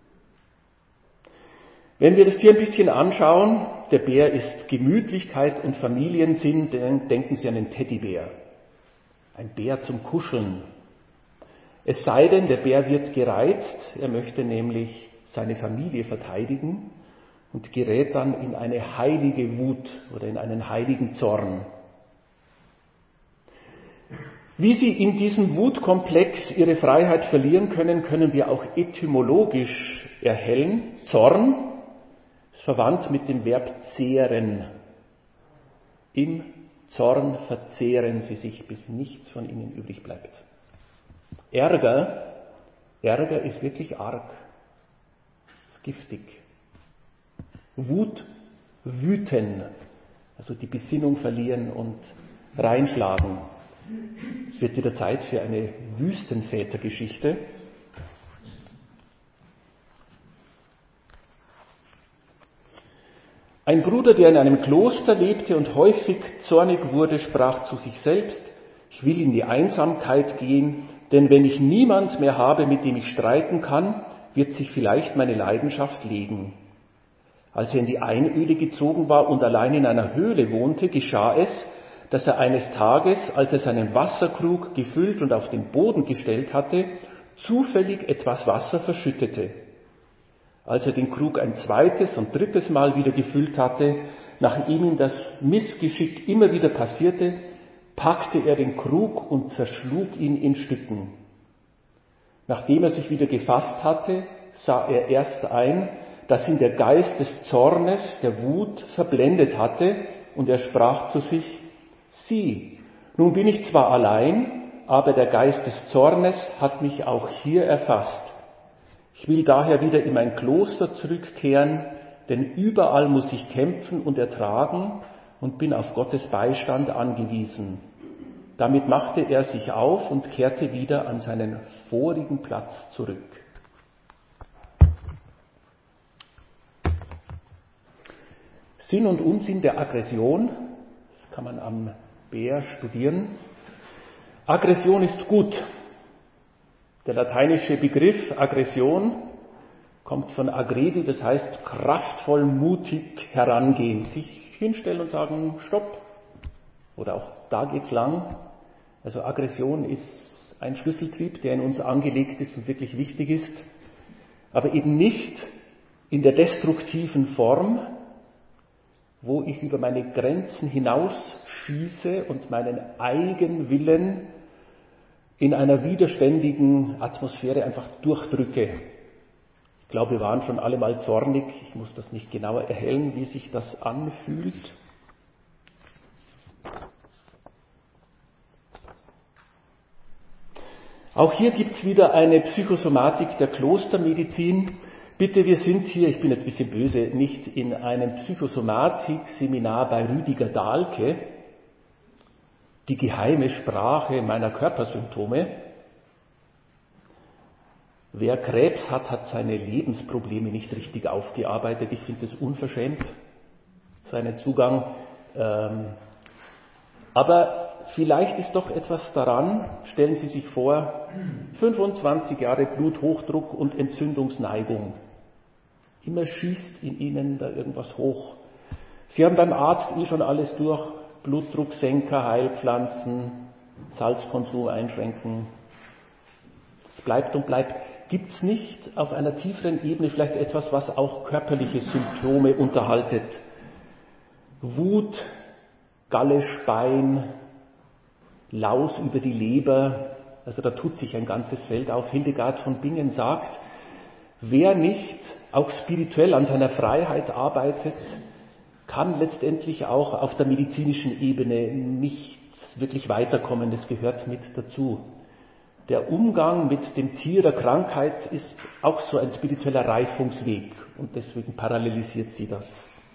Wenn wir das Tier ein bisschen anschauen, der Bär ist Gemütlichkeit und Familiensinn, denken Sie an den Teddybär. Ein Bär zum Kuscheln. Es sei denn, der Bär wird gereizt, er möchte nämlich seine Familie verteidigen und gerät dann in eine heilige Wut oder in einen heiligen Zorn. Wie sie in diesem Wutkomplex ihre Freiheit verlieren können, können wir auch etymologisch erhellen. Zorn ist verwandt mit dem Verb zehren. Im Zorn verzehren sie sich, bis nichts von ihnen übrig bleibt. Ärger ist wirklich arg, ist giftig. Wut, wüten, also die Besinnung verlieren und reinschlagen. Es wird wieder Zeit für eine Wüstenvätergeschichte. Ein Bruder, der in einem Kloster lebte und häufig zornig wurde, sprach zu sich selbst: Ich will in die Einsamkeit gehen, denn wenn ich niemand mehr habe, mit dem ich streiten kann, wird sich vielleicht meine Leidenschaft legen. Als er in die Einöde gezogen war und allein in einer Höhle wohnte, geschah es, dass er eines Tages, als er seinen Wasserkrug gefüllt und auf den Boden gestellt hatte, zufällig etwas Wasser verschüttete. Als er den Krug ein zweites und drittes Mal wieder gefüllt hatte, nachdem ihm das Missgeschick immer wieder passierte, packte er den Krug und zerschlug ihn in Stücken. Nachdem er sich wieder gefasst hatte, sah er erst ein, dass ihn der Geist des Zornes, der Wut, verblendet hatte, und er sprach zu sich: Sieh, nun bin ich zwar allein, aber der Geist des Zornes hat mich auch hier erfasst. Ich will daher wieder in mein Kloster zurückkehren, denn überall muss ich kämpfen und ertragen und bin auf Gottes Beistand angewiesen. Damit machte er sich auf und kehrte wieder an seinen vorigen Platz zurück. Sinn und Unsinn der Aggression, das kann man am Bär studieren. Aggression ist gut. Der lateinische Begriff Aggression kommt von aggredi, das heißt kraftvoll, mutig herangehen, sich hinstellen und sagen Stopp. Oder auch da geht's lang. Also Aggression ist ein Schlüsseltrieb, der in uns angelegt ist und wirklich wichtig ist, aber eben nicht in der destruktiven Form, wo ich über meine Grenzen hinausschieße und meinen Eigenwillen in einer widerständigen Atmosphäre einfach durchdrücke. Ich glaube, wir waren schon alle mal zornig. Ich muss das nicht genauer erhellen, wie sich das anfühlt. Auch hier gibt es wieder eine Psychosomatik der Klostermedizin. Bitte, wir sind hier, ich bin jetzt ein bisschen böse, nicht in einem Psychosomatik-Seminar bei Rüdiger Dahlke, die geheime Sprache meiner Körpersymptome. Wer Krebs hat, hat seine Lebensprobleme nicht richtig aufgearbeitet. Ich finde es unverschämt, seinen Zugang. Aber vielleicht ist doch etwas daran. Stellen Sie sich vor, 25 Jahre Bluthochdruck und Entzündungsneigung. Immer schießt in Ihnen da irgendwas hoch. Sie haben beim Arzt schon alles durch. Blutdrucksenker, Heilpflanzen, Salzkonsum einschränken. Es bleibt und bleibt. Gibt es nicht auf einer tieferen Ebene vielleicht etwas, was auch körperliche Symptome unterhaltet? Wut, Galle, Spein, Laus über die Leber, also da tut sich ein ganzes Feld auf. Hildegard von Bingen sagt, wer nicht auch spirituell an seiner Freiheit arbeitet, kann letztendlich auch auf der medizinischen Ebene nicht wirklich weiterkommen. Das gehört mit dazu. Der Umgang mit dem Tier der Krankheit ist auch so ein spiritueller Reifungsweg und deswegen parallelisiert sie das.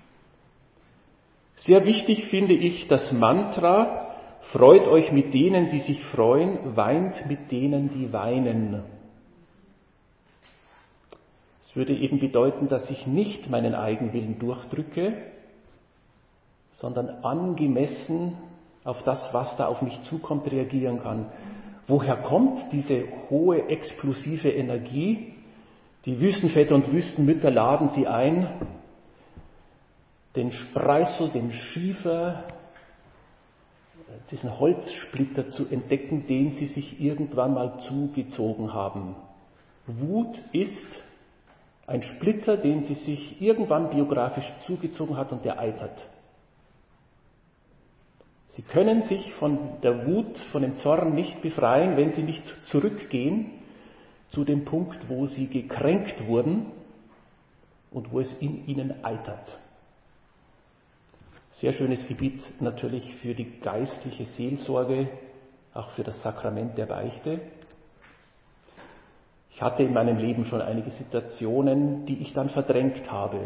Sehr wichtig finde ich das Mantra: Freut euch mit denen, die sich freuen, weint mit denen, die weinen. Es würde eben bedeuten, dass ich nicht meinen Eigenwillen durchdrücke, sondern angemessen auf das, was da auf mich zukommt, reagieren kann. Woher kommt diese hohe, explosive Energie? Die Wüstenväter und Wüstenmütter laden sie ein, den Spreißel, den Schiefer, diesen Holzsplitter zu entdecken, den sie sich irgendwann mal zugezogen haben. Wut ist ein Splitter, den sie sich irgendwann biografisch zugezogen hat und der eitert. Sie können sich von der Wut, von dem Zorn nicht befreien, wenn sie nicht zurückgehen zu dem Punkt, wo sie gekränkt wurden und wo es in ihnen eitert. Sehr schönes Gebiet natürlich für die geistliche Seelsorge, auch für das Sakrament der Beichte. Ich hatte in meinem Leben schon einige Situationen, die ich dann verdrängt habe.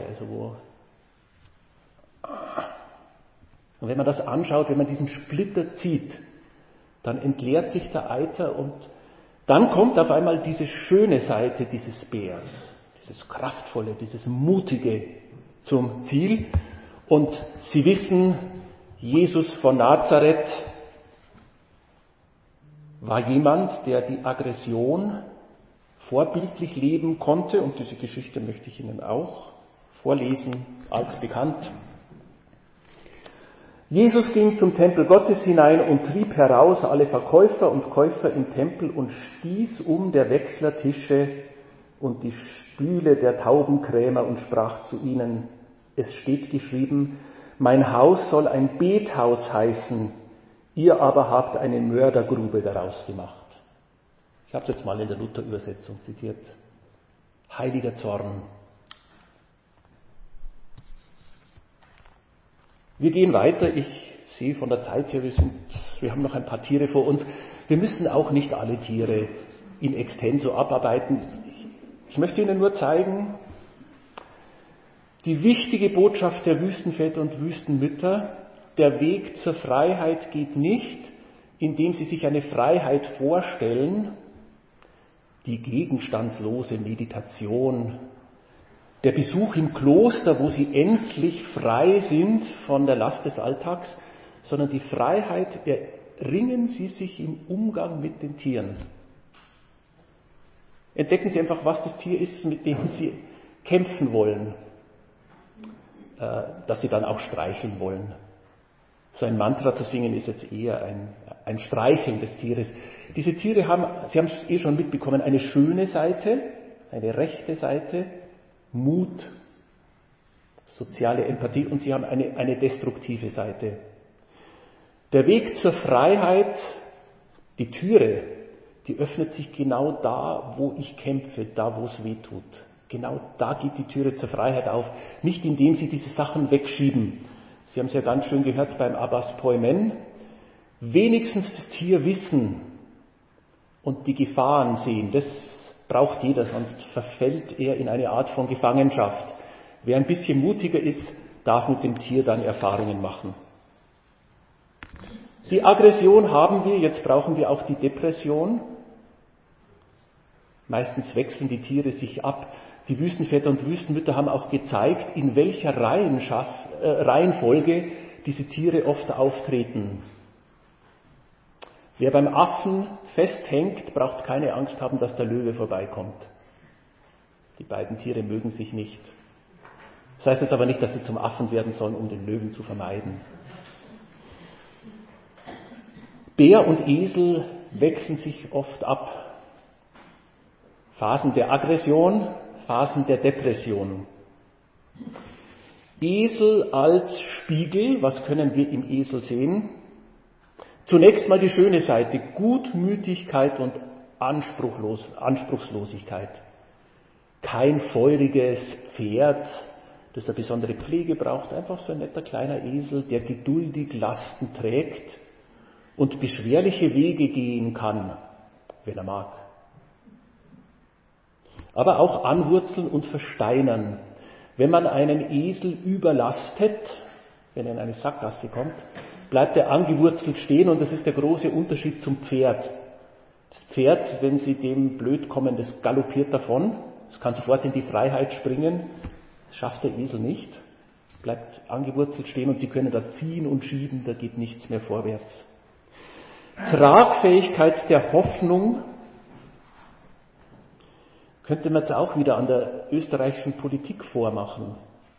Und wenn man das anschaut, wenn man diesen Splitter zieht, dann entleert sich der Eiter und dann kommt auf einmal diese schöne Seite dieses Bärs, dieses kraftvolle, dieses mutige zum Ziel. Und Sie wissen, Jesus von Nazareth war jemand, der die Aggression vorbildlich leben konnte, und diese Geschichte möchte ich Ihnen auch vorlesen, altbekannt. Jesus ging zum Tempel Gottes hinein und trieb heraus alle Verkäufer und Käufer im Tempel und stieß um der Wechsler Tische und die Stühle der Taubenkrämer und sprach zu ihnen, es steht geschrieben, mein Haus soll ein Bethaus heißen, ihr aber habt eine Mördergrube daraus gemacht. Ich habe es jetzt mal in der Luther-Übersetzung zitiert. Heiliger Zorn. Wir gehen weiter. Ich sehe von der Zeit her, wir haben noch ein paar Tiere vor uns. Wir müssen auch nicht alle Tiere in extenso abarbeiten. Ich möchte Ihnen nur zeigen, die wichtige Botschaft der Wüstenväter und Wüstenmütter, der Weg zur Freiheit geht nicht, indem Sie sich eine Freiheit vorstellen, die gegenstandslose Meditation, der Besuch im Kloster, wo Sie endlich frei sind von der Last des Alltags, sondern die Freiheit erringen Sie sich im Umgang mit den Tieren. Entdecken Sie einfach, was das Tier ist, mit dem Sie kämpfen wollen, dass Sie dann auch streicheln wollen. So ein Mantra zu singen ist jetzt eher ein Streicheln des Tieres. Diese Tiere haben, Sie haben es schon mitbekommen, eine schöne Seite, eine rechte Seite, Mut, soziale Empathie, und sie haben eine destruktive Seite. Der Weg zur Freiheit, die Türe, die öffnet sich genau da, wo ich kämpfe, da, wo es weh tut. Genau da geht die Türe zur Freiheit auf, nicht indem Sie diese Sachen wegschieben. Sie haben es ja ganz schön gehört beim Abbas Poimen. Wenigstens das Tier wissen und die Gefahren sehen, das braucht jeder, sonst verfällt er in eine Art von Gefangenschaft. Wer ein bisschen mutiger ist, darf mit dem Tier dann Erfahrungen machen. Die Aggression haben wir, jetzt brauchen wir auch die Depression. Meistens wechseln die Tiere sich ab. Die Wüstenväter und Wüstenmütter haben auch gezeigt, in welcher Reihenfolge diese Tiere oft auftreten. Wer beim Affen festhängt, braucht keine Angst haben, dass der Löwe vorbeikommt. Die beiden Tiere mögen sich nicht. Das heißt jetzt aber nicht, dass sie zum Affen werden sollen, um den Löwen zu vermeiden. Bär und Esel wechseln sich oft ab. Phasen der Aggression, Phasen der Depression. Esel als Spiegel, was können wir im Esel sehen? Zunächst mal die schöne Seite, Gutmütigkeit und Anspruchslosigkeit. Kein feuriges Pferd, das eine besondere Pflege braucht, einfach so ein netter kleiner Esel, der geduldig Lasten trägt und beschwerliche Wege gehen kann, wenn er mag. Aber auch anwurzeln und versteinern. Wenn man einen Esel überlastet, wenn er in eine Sackgasse kommt, bleibt er angewurzelt stehen, und das ist der große Unterschied zum Pferd. Das Pferd, wenn Sie dem blöd kommen, das galoppiert davon, es kann sofort in die Freiheit springen, das schafft der Esel nicht, bleibt angewurzelt stehen und Sie können da ziehen und schieben, da geht nichts mehr vorwärts. Tragfähigkeit der Hoffnung könnte man jetzt auch wieder an der österreichischen Politik vormachen.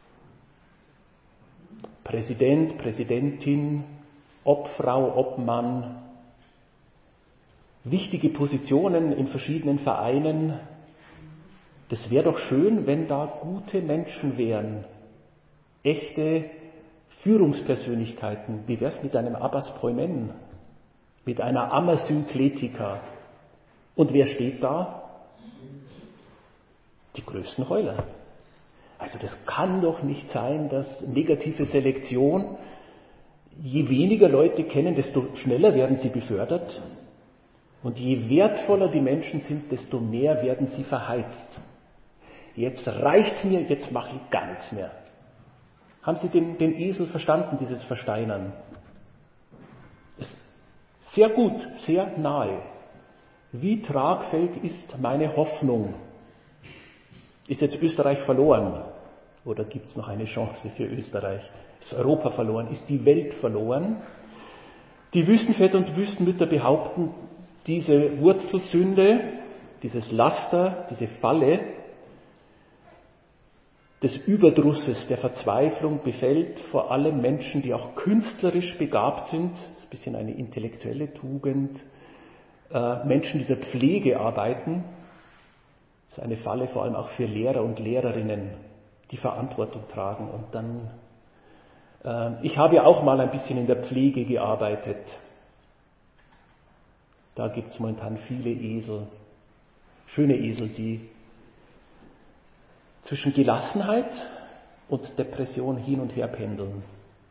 Präsident, Präsidentin, Obfrau, Obmann, wichtige Positionen in verschiedenen Vereinen. Das wäre doch schön, wenn da gute Menschen wären, echte, Führungspersönlichkeiten. Wie wär's mit einem Abbas Poimen? Mit einer Amassynkletika? Und wer steht da? Die größten Heuler. Also das kann doch nicht sein, dass negative Selektion, je weniger Leute kennen, desto schneller werden sie befördert. Und je wertvoller die Menschen sind, desto mehr werden sie verheizt. Jetzt reicht's mir, jetzt mache ich gar nichts mehr. Haben Sie den Esel verstanden, dieses Versteinern? Sehr gut, sehr nahe. Wie tragfähig ist meine Hoffnung? Ist jetzt Österreich verloren? Oder gibt es noch eine Chance für Österreich? Ist Europa verloren? Ist die Welt verloren? Die Wüstenväter und Wüstenmütter behaupten, diese Wurzelsünde, dieses Laster, diese Falle des Überdrusses, der Verzweiflung befällt vor allem Menschen, die auch künstlerisch begabt sind. Das ist ein bisschen eine intellektuelle Tugend. Menschen, die der Pflege arbeiten. Das ist eine Falle vor allem auch für Lehrer und Lehrerinnen, die Verantwortung tragen. Und dann, ich habe ja auch mal ein bisschen in der Pflege gearbeitet. Da gibt es momentan viele Esel, schöne Esel, die zwischen Gelassenheit und Depression hin und her pendeln.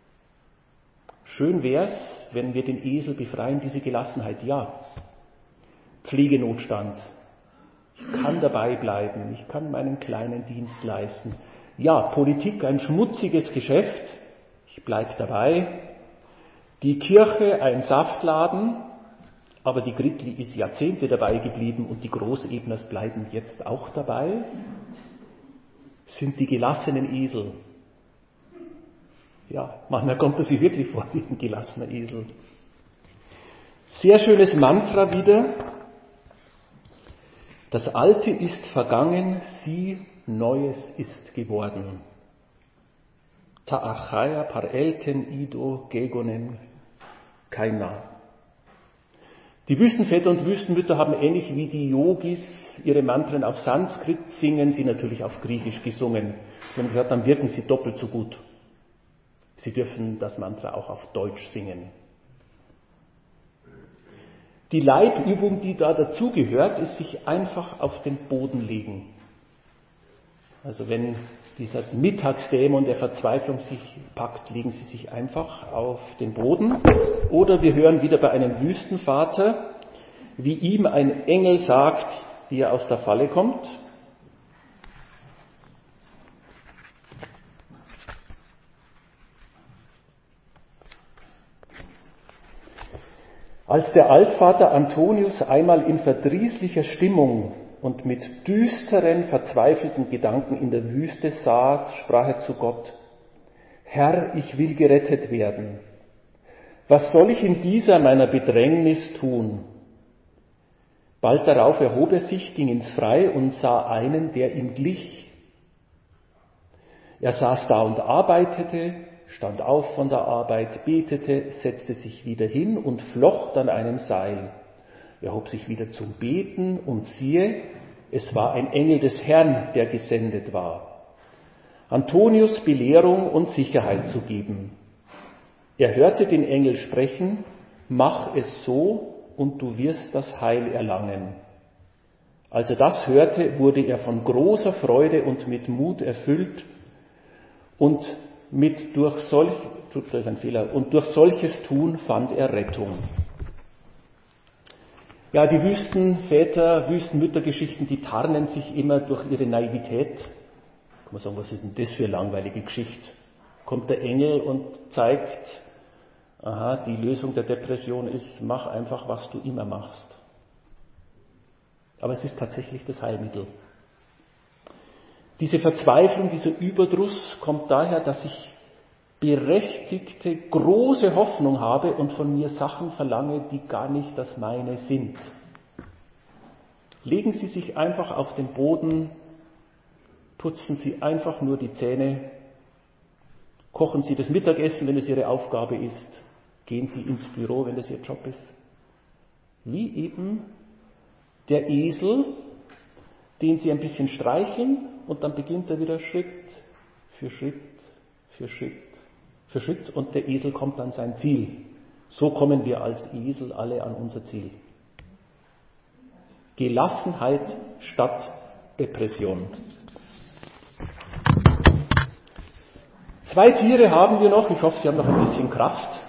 Schön wäre es, wenn wir den Esel befreien, diese Gelassenheit. Ja, Pflegenotstand. Ich kann dabei bleiben, ich kann meinen kleinen Dienst leisten. Ja, Politik ein schmutziges Geschäft, ich bleibe dabei. Die Kirche ein Saftladen, aber die Gritli ist Jahrzehnte dabei geblieben und die Großebners bleiben jetzt auch dabei. Sind die gelassenen Esel. Ja, manchmal kommt er sich wirklich vor wie ein gelassener Esel. Sehr schönes Mantra wieder. Das Alte ist vergangen, sieh, Neues ist geworden. Ta Achaia par elten ido gegonen kaina. Die Wüstenväter und Wüstenmütter haben ähnlich wie die Yogis ihre Mantren auf Sanskrit, singen sie natürlich auf Griechisch gesungen. Sie haben gesagt, dann wirken sie doppelt so gut. Sie dürfen das Mantra auch auf Deutsch singen. Die Leibübung, die da dazugehört, ist sich einfach auf den Boden legen. Also wenn dieser Mittagsdämon der Verzweiflung sich packt, legen Sie sich einfach auf den Boden. Oder wir hören wieder bei einem Wüstenvater, wie ihm ein Engel sagt, wie er aus der Falle kommt. Als der Altvater Antonius einmal in verdrießlicher Stimmung und mit düsteren, verzweifelten Gedanken in der Wüste saß, sprach er zu Gott: Herr, ich will gerettet werden. Was soll ich in dieser meiner Bedrängnis tun? Bald darauf erhob er sich, ging ins Freie und sah einen, der ihm glich. Er saß da und arbeitete, stand auf von der Arbeit, betete, setzte sich wieder hin und flocht an einem Seil. Er hob sich wieder zum Beten und siehe, es war ein Engel des Herrn, der gesendet war, Antonius Belehrung und Sicherheit zu geben. Er hörte den Engel sprechen: Mach es so und du wirst das Heil erlangen. Als er das hörte, wurde er von großer Freude und mit Mut erfüllt und durch solches Tun fand er Rettung. Ja, die Wüstenväter, Wüstenmüttergeschichten, die tarnen sich immer durch ihre Naivität. Kann man sagen, was ist denn das für eine langweilige Geschichte? Kommt der Engel und zeigt, aha, die Lösung der Depression ist, mach einfach, was du immer machst. Aber es ist tatsächlich das Heilmittel. Diese Verzweiflung, dieser Überdruss kommt daher, dass ich berechtigte, große Hoffnung habe und von mir Sachen verlange, die gar nicht das meine sind. Legen Sie sich einfach auf den Boden, putzen Sie einfach nur die Zähne, kochen Sie das Mittagessen, wenn es Ihre Aufgabe ist, gehen Sie ins Büro, wenn das Ihr Job ist. Wie eben der Esel, den Sie ein bisschen streicheln und dann beginnt er wieder Schritt für Schritt für Schritt für Schritt und der Esel kommt an sein Ziel. So kommen wir als Esel alle an unser Ziel. Gelassenheit statt Depression. 2 Tiere haben wir noch. Ich hoffe, Sie haben noch ein bisschen Kraft.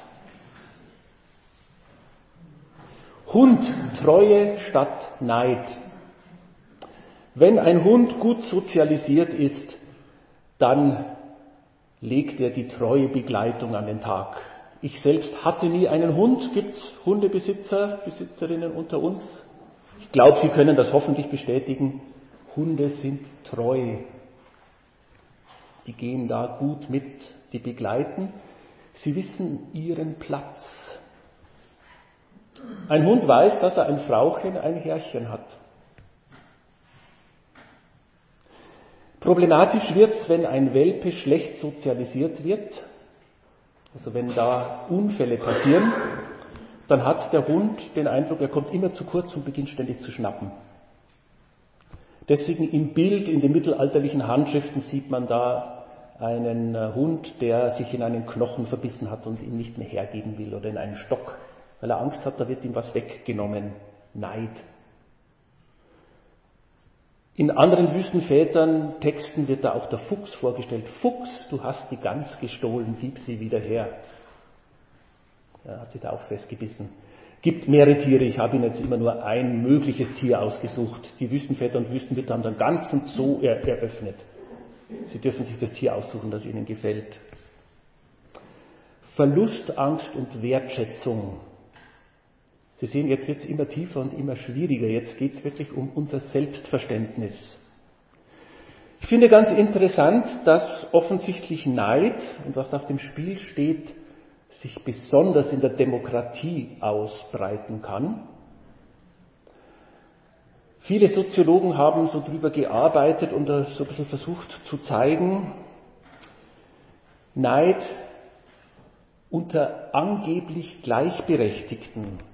Hund, Treue statt Neid. Wenn ein Hund gut sozialisiert ist, dann legt er die treue Begleitung an den Tag. Ich selbst hatte nie einen Hund. Gibt es Hundebesitzer, Besitzerinnen unter uns? Ich glaube, Sie können das hoffentlich bestätigen. Hunde sind treu. Die gehen da gut mit, die begleiten. Sie wissen ihren Platz. Ein Hund weiß, dass er ein Frauchen, ein Herrchen hat. Problematisch wird es, wenn ein Welpe schlecht sozialisiert wird. Also wenn da Unfälle passieren, dann hat der Hund den Eindruck, er kommt immer zu kurz und beginnt ständig zu schnappen. Deswegen im Bild, in den mittelalterlichen Handschriften sieht man da einen Hund, der sich in einen Knochen verbissen hat und ihn nicht mehr hergeben will oder in einen Stock, weil er Angst hat, da wird ihm was weggenommen. Neid. In anderen Wüstenvätern Texten wird da auch der Fuchs vorgestellt. Fuchs, du hast die Gans gestohlen, gib sie wieder her. Er hat sich da auch festgebissen. Gibt mehrere Tiere, ich habe Ihnen jetzt immer nur ein mögliches Tier ausgesucht. Die Wüstenväter und Wüstenmütter haben den ganzen Zoo eröffnet. Sie dürfen sich das Tier aussuchen, das Ihnen gefällt. Verlust, Angst und Wertschätzung. Sie sehen, jetzt wird es immer tiefer und immer schwieriger. Jetzt geht es wirklich um unser Selbstverständnis. Ich finde ganz interessant, dass offensichtlich Neid und was da auf dem Spiel steht, sich besonders in der Demokratie ausbreiten kann. Viele Soziologen haben so drüber gearbeitet und so ein bisschen versucht zu zeigen, Neid unter angeblich Gleichberechtigten.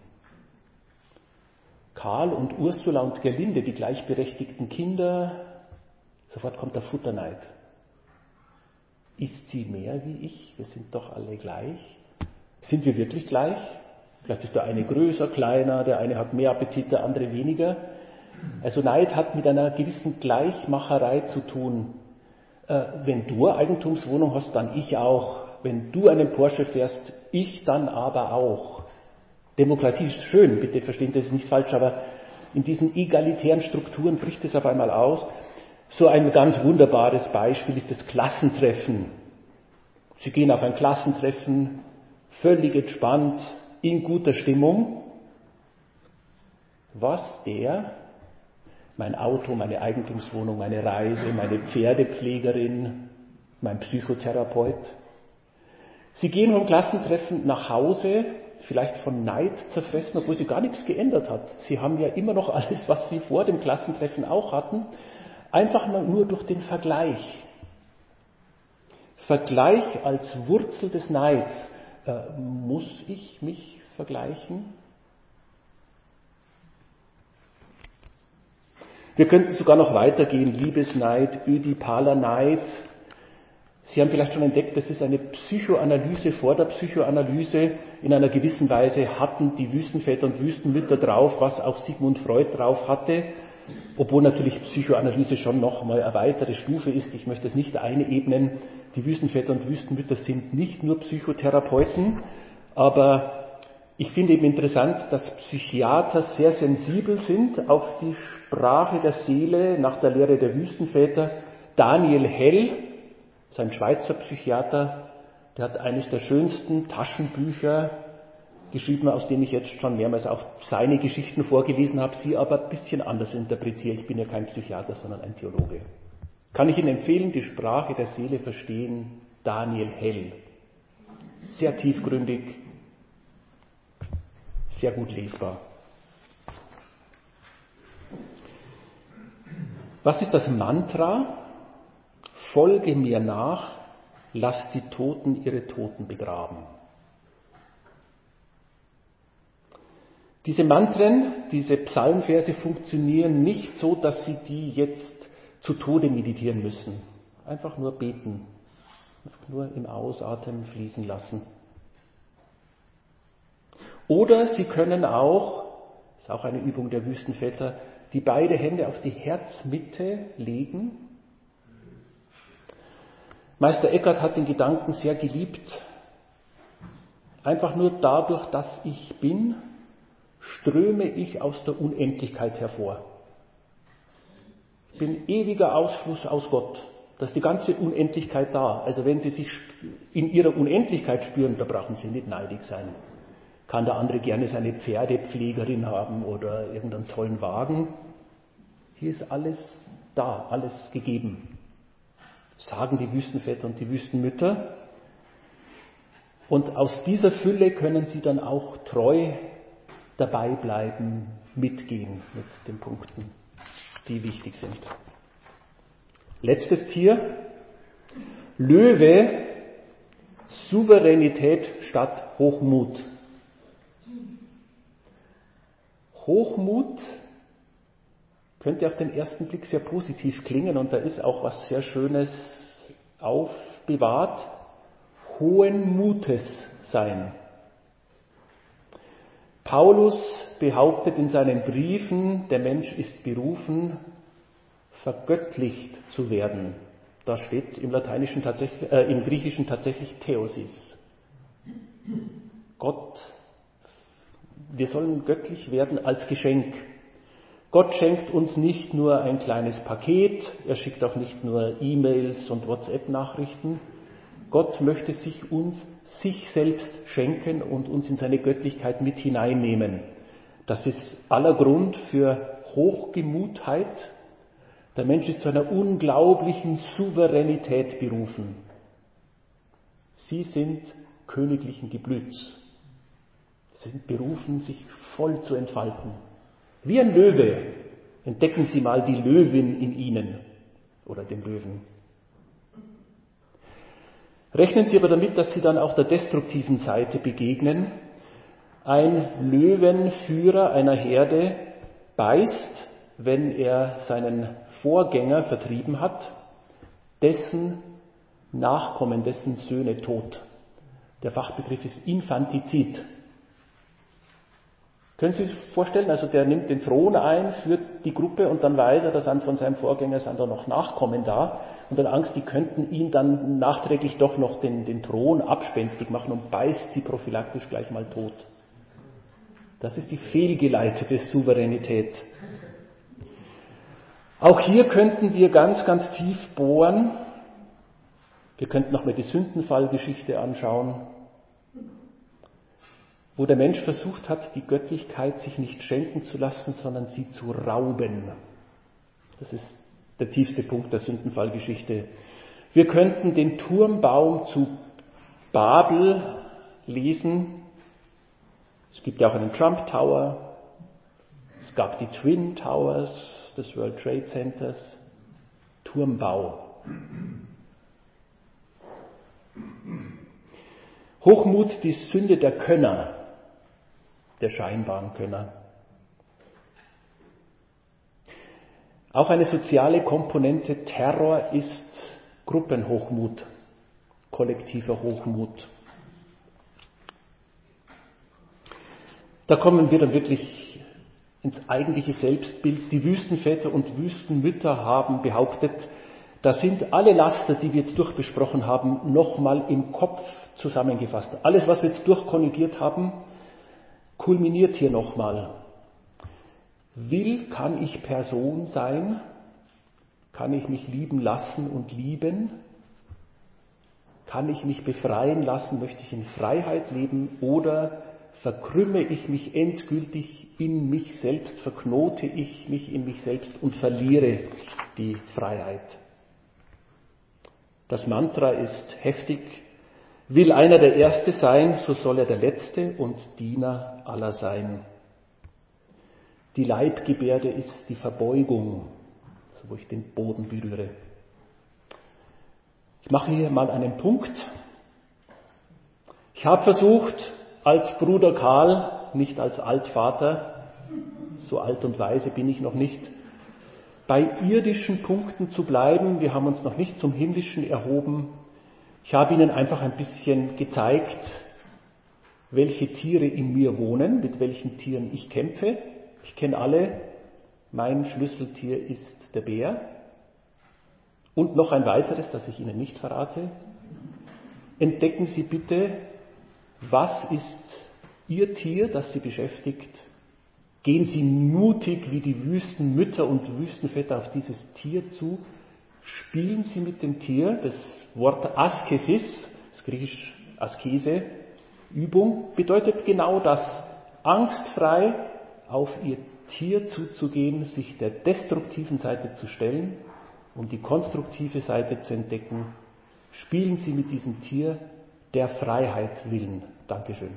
Karl und Ursula und Gerlinde, die gleichberechtigten Kinder, sofort kommt der Futterneid. Ist sie mehr wie ich? Wir sind doch alle gleich. Sind wir wirklich gleich? Vielleicht ist der eine größer, kleiner, der eine hat mehr Appetit, der andere weniger. Also Neid hat mit einer gewissen Gleichmacherei zu tun. Wenn du eine Eigentumswohnung hast, dann ich auch. Wenn du einen Porsche fährst, ich dann aber auch. Demokratie ist schön, bitte verstehen Sie das nicht falsch, aber in diesen egalitären Strukturen bricht es auf einmal aus. So ein ganz wunderbares Beispiel ist das Klassentreffen. Sie gehen auf ein Klassentreffen, völlig entspannt, in guter Stimmung. Was der? Mein Auto, meine Eigentumswohnung, meine Reise, meine Pferdepflegerin, mein Psychotherapeut. Sie gehen vom Klassentreffen nach Hause, vielleicht von Neid zerfressen, obwohl sie gar nichts geändert hat. Sie haben ja immer noch alles, was sie vor dem Klassentreffen auch hatten, einfach nur durch den Vergleich. Vergleich als Wurzel des Neids. Muss ich mich vergleichen? Wir könnten sogar noch weitergehen. Liebesneid, ödipaler Neid. Sie haben vielleicht schon entdeckt, das ist eine Psychoanalyse vor der Psychoanalyse. In einer gewissen Weise hatten die Wüstenväter und Wüstenmütter drauf, was auch Sigmund Freud drauf hatte. Obwohl natürlich Psychoanalyse schon noch mal eine weitere Stufe ist. Ich möchte es nicht einebnen. Die Wüstenväter und Wüstenmütter sind nicht nur Psychotherapeuten, aber ich finde eben interessant, dass Psychiater sehr sensibel sind auf die Sprache der Seele nach der Lehre der Wüstenväter. Daniel Hell, sein Schweizer Psychiater, der hat eines der schönsten Taschenbücher geschrieben, aus dem ich jetzt schon mehrmals auch seine Geschichten vorgelesen habe, sie aber ein bisschen anders interpretiere. Ich bin ja kein Psychiater, sondern ein Theologe. Kann ich Ihnen empfehlen, die Sprache der Seele verstehen, Daniel Hell. Sehr tiefgründig, sehr gut lesbar. Was ist das Mantra? Folge mir nach, lass die Toten ihre Toten begraben. Diese Mantren, diese Psalmverse funktionieren nicht so, dass Sie die jetzt zu Tode meditieren müssen. Einfach nur beten. Einfach nur im Ausatmen fließen lassen. Oder Sie können auch, das ist auch eine Übung der Wüstenväter, die beiden Hände auf die Herzmitte legen. Meister Eckhart hat den Gedanken sehr geliebt. Einfach nur dadurch, dass ich bin, ströme ich aus der Unendlichkeit hervor. Ich bin ewiger Ausfluss aus Gott. Da ist die ganze Unendlichkeit da. Also wenn Sie sich in Ihrer Unendlichkeit spüren, da brauchen Sie nicht neidig sein. Kann der andere gerne seine Pferdepflegerin haben oder irgendeinen tollen Wagen. Hier ist alles da, alles gegeben. Sagen die Wüstenväter und die Wüstenmütter. Und aus dieser Fülle können Sie dann auch treu dabei bleiben, mitgehen mit den Punkten, die wichtig sind. Letztes Tier, Löwe, Souveränität statt Hochmut. Hochmut könnte auf den ersten Blick sehr positiv klingen und da ist auch was sehr Schönes aufbewahrt. Hohen Mutes sein. Paulus behauptet in seinen Briefen, der Mensch ist berufen, vergöttlicht zu werden. Da steht im im Griechischen tatsächlich Theosis. Gott, wir sollen göttlich werden als Geschenk. Gott schenkt uns nicht nur ein kleines Paket, er schickt auch nicht nur E-Mails und WhatsApp-Nachrichten. Gott möchte sich selbst schenken und uns in seine Göttlichkeit mit hineinnehmen. Das ist aller Grund für Hochgemutheit. Der Mensch ist zu einer unglaublichen Souveränität berufen. Sie sind königlichen Geblüts. Sie sind berufen, sich voll zu entfalten. Wie ein Löwe. Entdecken Sie mal die Löwin in Ihnen oder den Löwen. Rechnen Sie aber damit, dass Sie dann auch der destruktiven Seite begegnen. Ein Löwenführer einer Herde beißt, wenn er seinen Vorgänger vertrieben hat, dessen Nachkommen, dessen Söhne tot. Der Fachbegriff ist Infantizid. Können Sie sich vorstellen, also der nimmt den Thron ein, führt die Gruppe und dann weiß er, dass von seinem Vorgänger sind da noch Nachkommen da und dann Angst, die könnten ihn dann nachträglich doch noch den Thron abspenstig machen und beißt sie prophylaktisch gleich mal tot. Das ist die fehlgeleitete Souveränität. Auch hier könnten wir ganz, ganz tief bohren. Wir könnten nochmal die Sündenfallgeschichte anschauen, wo der Mensch versucht hat, die Göttlichkeit sich nicht schenken zu lassen, sondern sie zu rauben. Das ist der tiefste Punkt der Sündenfallgeschichte. Wir könnten den Turmbaum zu Babel lesen. Es gibt ja auch einen Trump Tower. Es gab die Twin Towers des World Trade Centers. Turmbau. Hochmut, die Sünde der Könner, der scheinbaren Könner. Auch eine soziale Komponente Terror ist Gruppenhochmut, kollektiver Hochmut. Da kommen wir dann wirklich ins eigentliche Selbstbild. Die Wüstenväter und Wüstenmütter haben behauptet, da sind alle Laster, die wir jetzt durchbesprochen haben, nochmal im Kopf zusammengefasst. Alles, was wir jetzt durchkonjugiert haben, kulminiert hier nochmal. Kann ich Person sein? Kann ich mich lieben lassen und lieben? Kann ich mich befreien lassen? Möchte ich in Freiheit leben? Oder verkrümme ich mich endgültig in mich selbst, verknote ich mich in mich selbst und verliere die Freiheit? Das Mantra ist heftig. Will einer der Erste sein, so soll er der Letzte und Diener aller sein. Die Leibgebärde ist die Verbeugung, also wo ich den Boden berühre. Ich mache hier mal einen Punkt. Ich habe versucht, als Bruder Karl, nicht als Altvater, so alt und weise bin ich noch nicht, bei irdischen Punkten zu bleiben. Wir haben uns noch nicht zum Himmlischen erhoben. Ich habe Ihnen einfach ein bisschen gezeigt, welche Tiere in mir wohnen, mit welchen Tieren ich kämpfe. Ich kenne alle. Mein Schlüsseltier ist der Bär. Und noch ein weiteres, das ich Ihnen nicht verrate. Entdecken Sie bitte, was ist Ihr Tier, das Sie beschäftigt. Gehen Sie mutig wie die Wüstenmütter und Wüstenväter auf dieses Tier zu. Spielen Sie mit dem Tier. Das Wort Askesis, das griechisch Askese, Übung, bedeutet genau das. Angstfrei auf Ihr Tier zuzugehen, sich der destruktiven Seite zu stellen, um die konstruktive Seite zu entdecken. Spielen Sie mit diesem Tier der Freiheit willen. Dankeschön.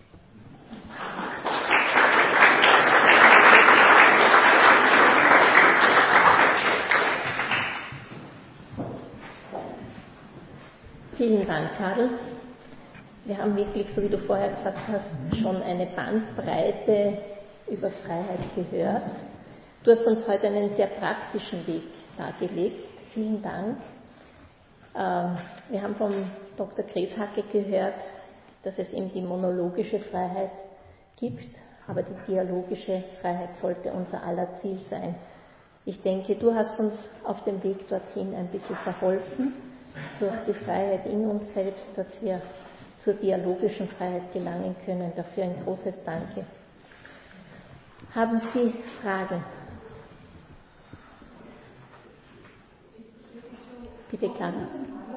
Vielen Dank, Karl. Wir haben wirklich, so wie du vorher gesagt hast, schon eine Bandbreite über Freiheit gehört. Du hast uns heute einen sehr praktischen Weg dargelegt. Vielen Dank. Wir haben von Dr. Grethacke gehört, dass es eben die monologische Freiheit gibt, aber die dialogische Freiheit sollte unser aller Ziel sein. Ich denke, du hast uns auf dem Weg dorthin ein bisschen verholfen, durch die Freiheit in uns selbst, dass wir zur dialogischen Freiheit gelangen können. Dafür ein großes Danke. Haben Sie Fragen? Bitte, Clara.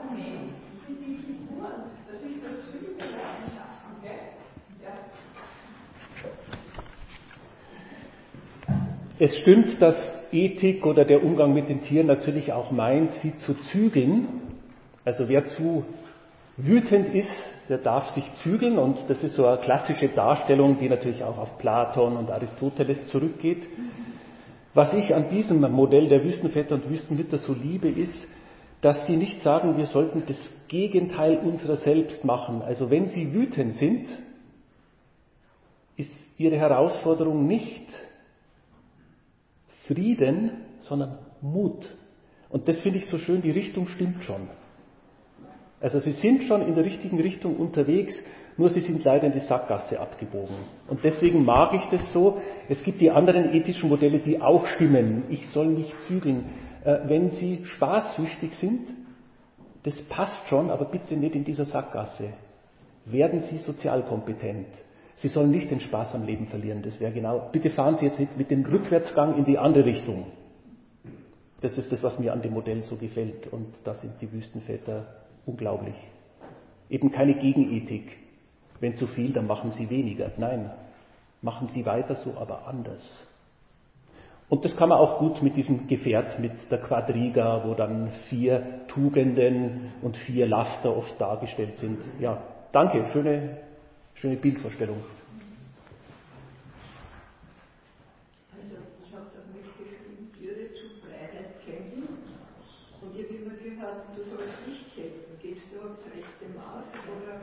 Es stimmt, dass Ethik oder der Umgang mit den Tieren natürlich auch meint, sie zu zügeln. Also wer zu wütend ist, der darf sich zügeln, und das ist so eine klassische Darstellung, die natürlich auch auf Platon und Aristoteles zurückgeht. Was ich an diesem Modell der Wüstenväter und Wüstenmütter so liebe, ist, dass sie nicht sagen, wir sollten das Gegenteil unserer selbst machen. Also wenn sie wütend sind, ist ihre Herausforderung nicht Frieden, sondern Mut. Und das finde ich so schön, die Richtung stimmt schon. Also sie sind schon in der richtigen Richtung unterwegs, nur sie sind leider in die Sackgasse abgebogen. Und deswegen mag ich das so. Es gibt die anderen ethischen Modelle, die auch stimmen. Ich soll mich zügeln. Wenn Sie spaßsüchtig sind, das passt schon, aber bitte nicht in dieser Sackgasse. Werden Sie sozialkompetent. Sie sollen nicht den Spaß am Leben verlieren. Das wäre genau. Bitte fahren Sie jetzt nicht mit dem Rückwärtsgang in die andere Richtung. Das ist das, was mir an dem Modell so gefällt. Und da sind die Wüstenväter unglaublich. Eben keine Gegenethik. Wenn zu viel, dann machen Sie weniger. Nein, machen Sie weiter so, aber anders. Und das kann man auch gut mit diesem Gefährt, mit der Quadriga, wo dann 4 Tugenden und 4 Laster oft dargestellt sind. Ja, danke, schöne Bildvorstellung. Also ich habe doch mitgeschrieben, Tiere zu Freiheit kämpfen. Und ich habe immer gehört, du sollst nicht kämpfen. Gehst du aufs rechte Maß oder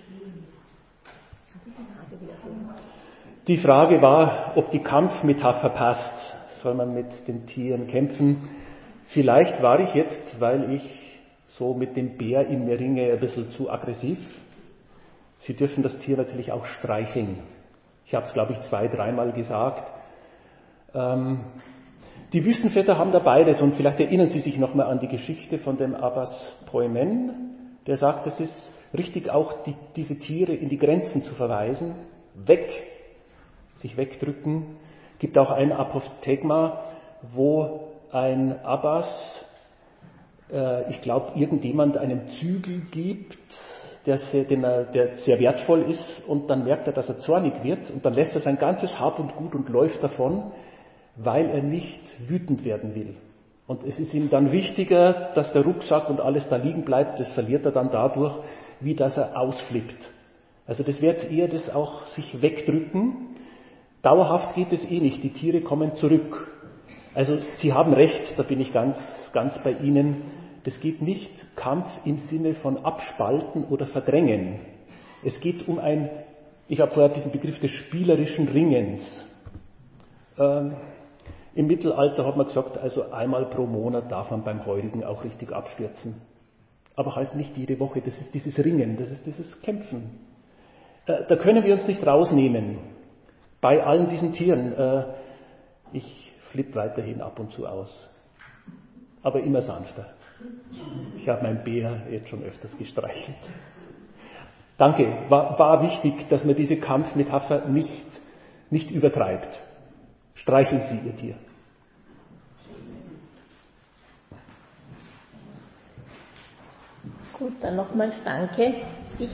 Die Frage war, ob die Kampfmetapher passt. Soll man mit den Tieren kämpfen? Vielleicht war ich jetzt, weil ich so mit dem Bär in mir ringe, ein bisschen zu aggressiv. Sie dürfen das Tier natürlich auch streicheln. Ich habe es, glaube ich, 2-3 Mal gesagt. Die Wüstenväter haben da beides, und vielleicht erinnern Sie sich nochmal an die Geschichte von dem Abbas Poimen, der sagt, es ist richtig, auch diese Tiere in die Grenzen zu verweisen, sich wegdrücken. Es gibt auch ein Apophthegma, wo ein Abbas, ich glaube, irgendjemand einen Zügel gibt, der sehr wertvoll ist, und dann merkt er, dass er zornig wird, und dann lässt er sein ganzes Hab und Gut und läuft davon, weil er nicht wütend werden will. Und es ist ihm dann wichtiger, dass der Rucksack und alles da liegen bleibt, das verliert er dann dadurch, wie dass er ausflippt. Also das wäre jetzt eher das auch sich wegdrücken. Dauerhaft geht es eh nicht, die Tiere kommen zurück. Also Sie haben recht, da bin ich ganz bei Ihnen. Das geht nicht Kampf im Sinne von Abspalten oder Verdrängen. Es geht um ich habe vorher diesen Begriff des spielerischen Ringens. Im Mittelalter hat man gesagt, also einmal pro Monat darf man beim Heurigen auch richtig abstürzen. aber halt nicht jede Woche. Das ist dieses Ringen, das ist dieses Kämpfen. Da können wir uns nicht rausnehmen. Bei allen diesen Tieren. Ich flippe weiterhin ab und zu aus. Aber immer sanfter. Ich habe meinen Bär jetzt schon öfters gestreichelt. Danke, war wichtig, dass man diese Kampfmetapher nicht übertreibt. Streicheln Sie Ihr Tier. Gut, dann nochmals danke.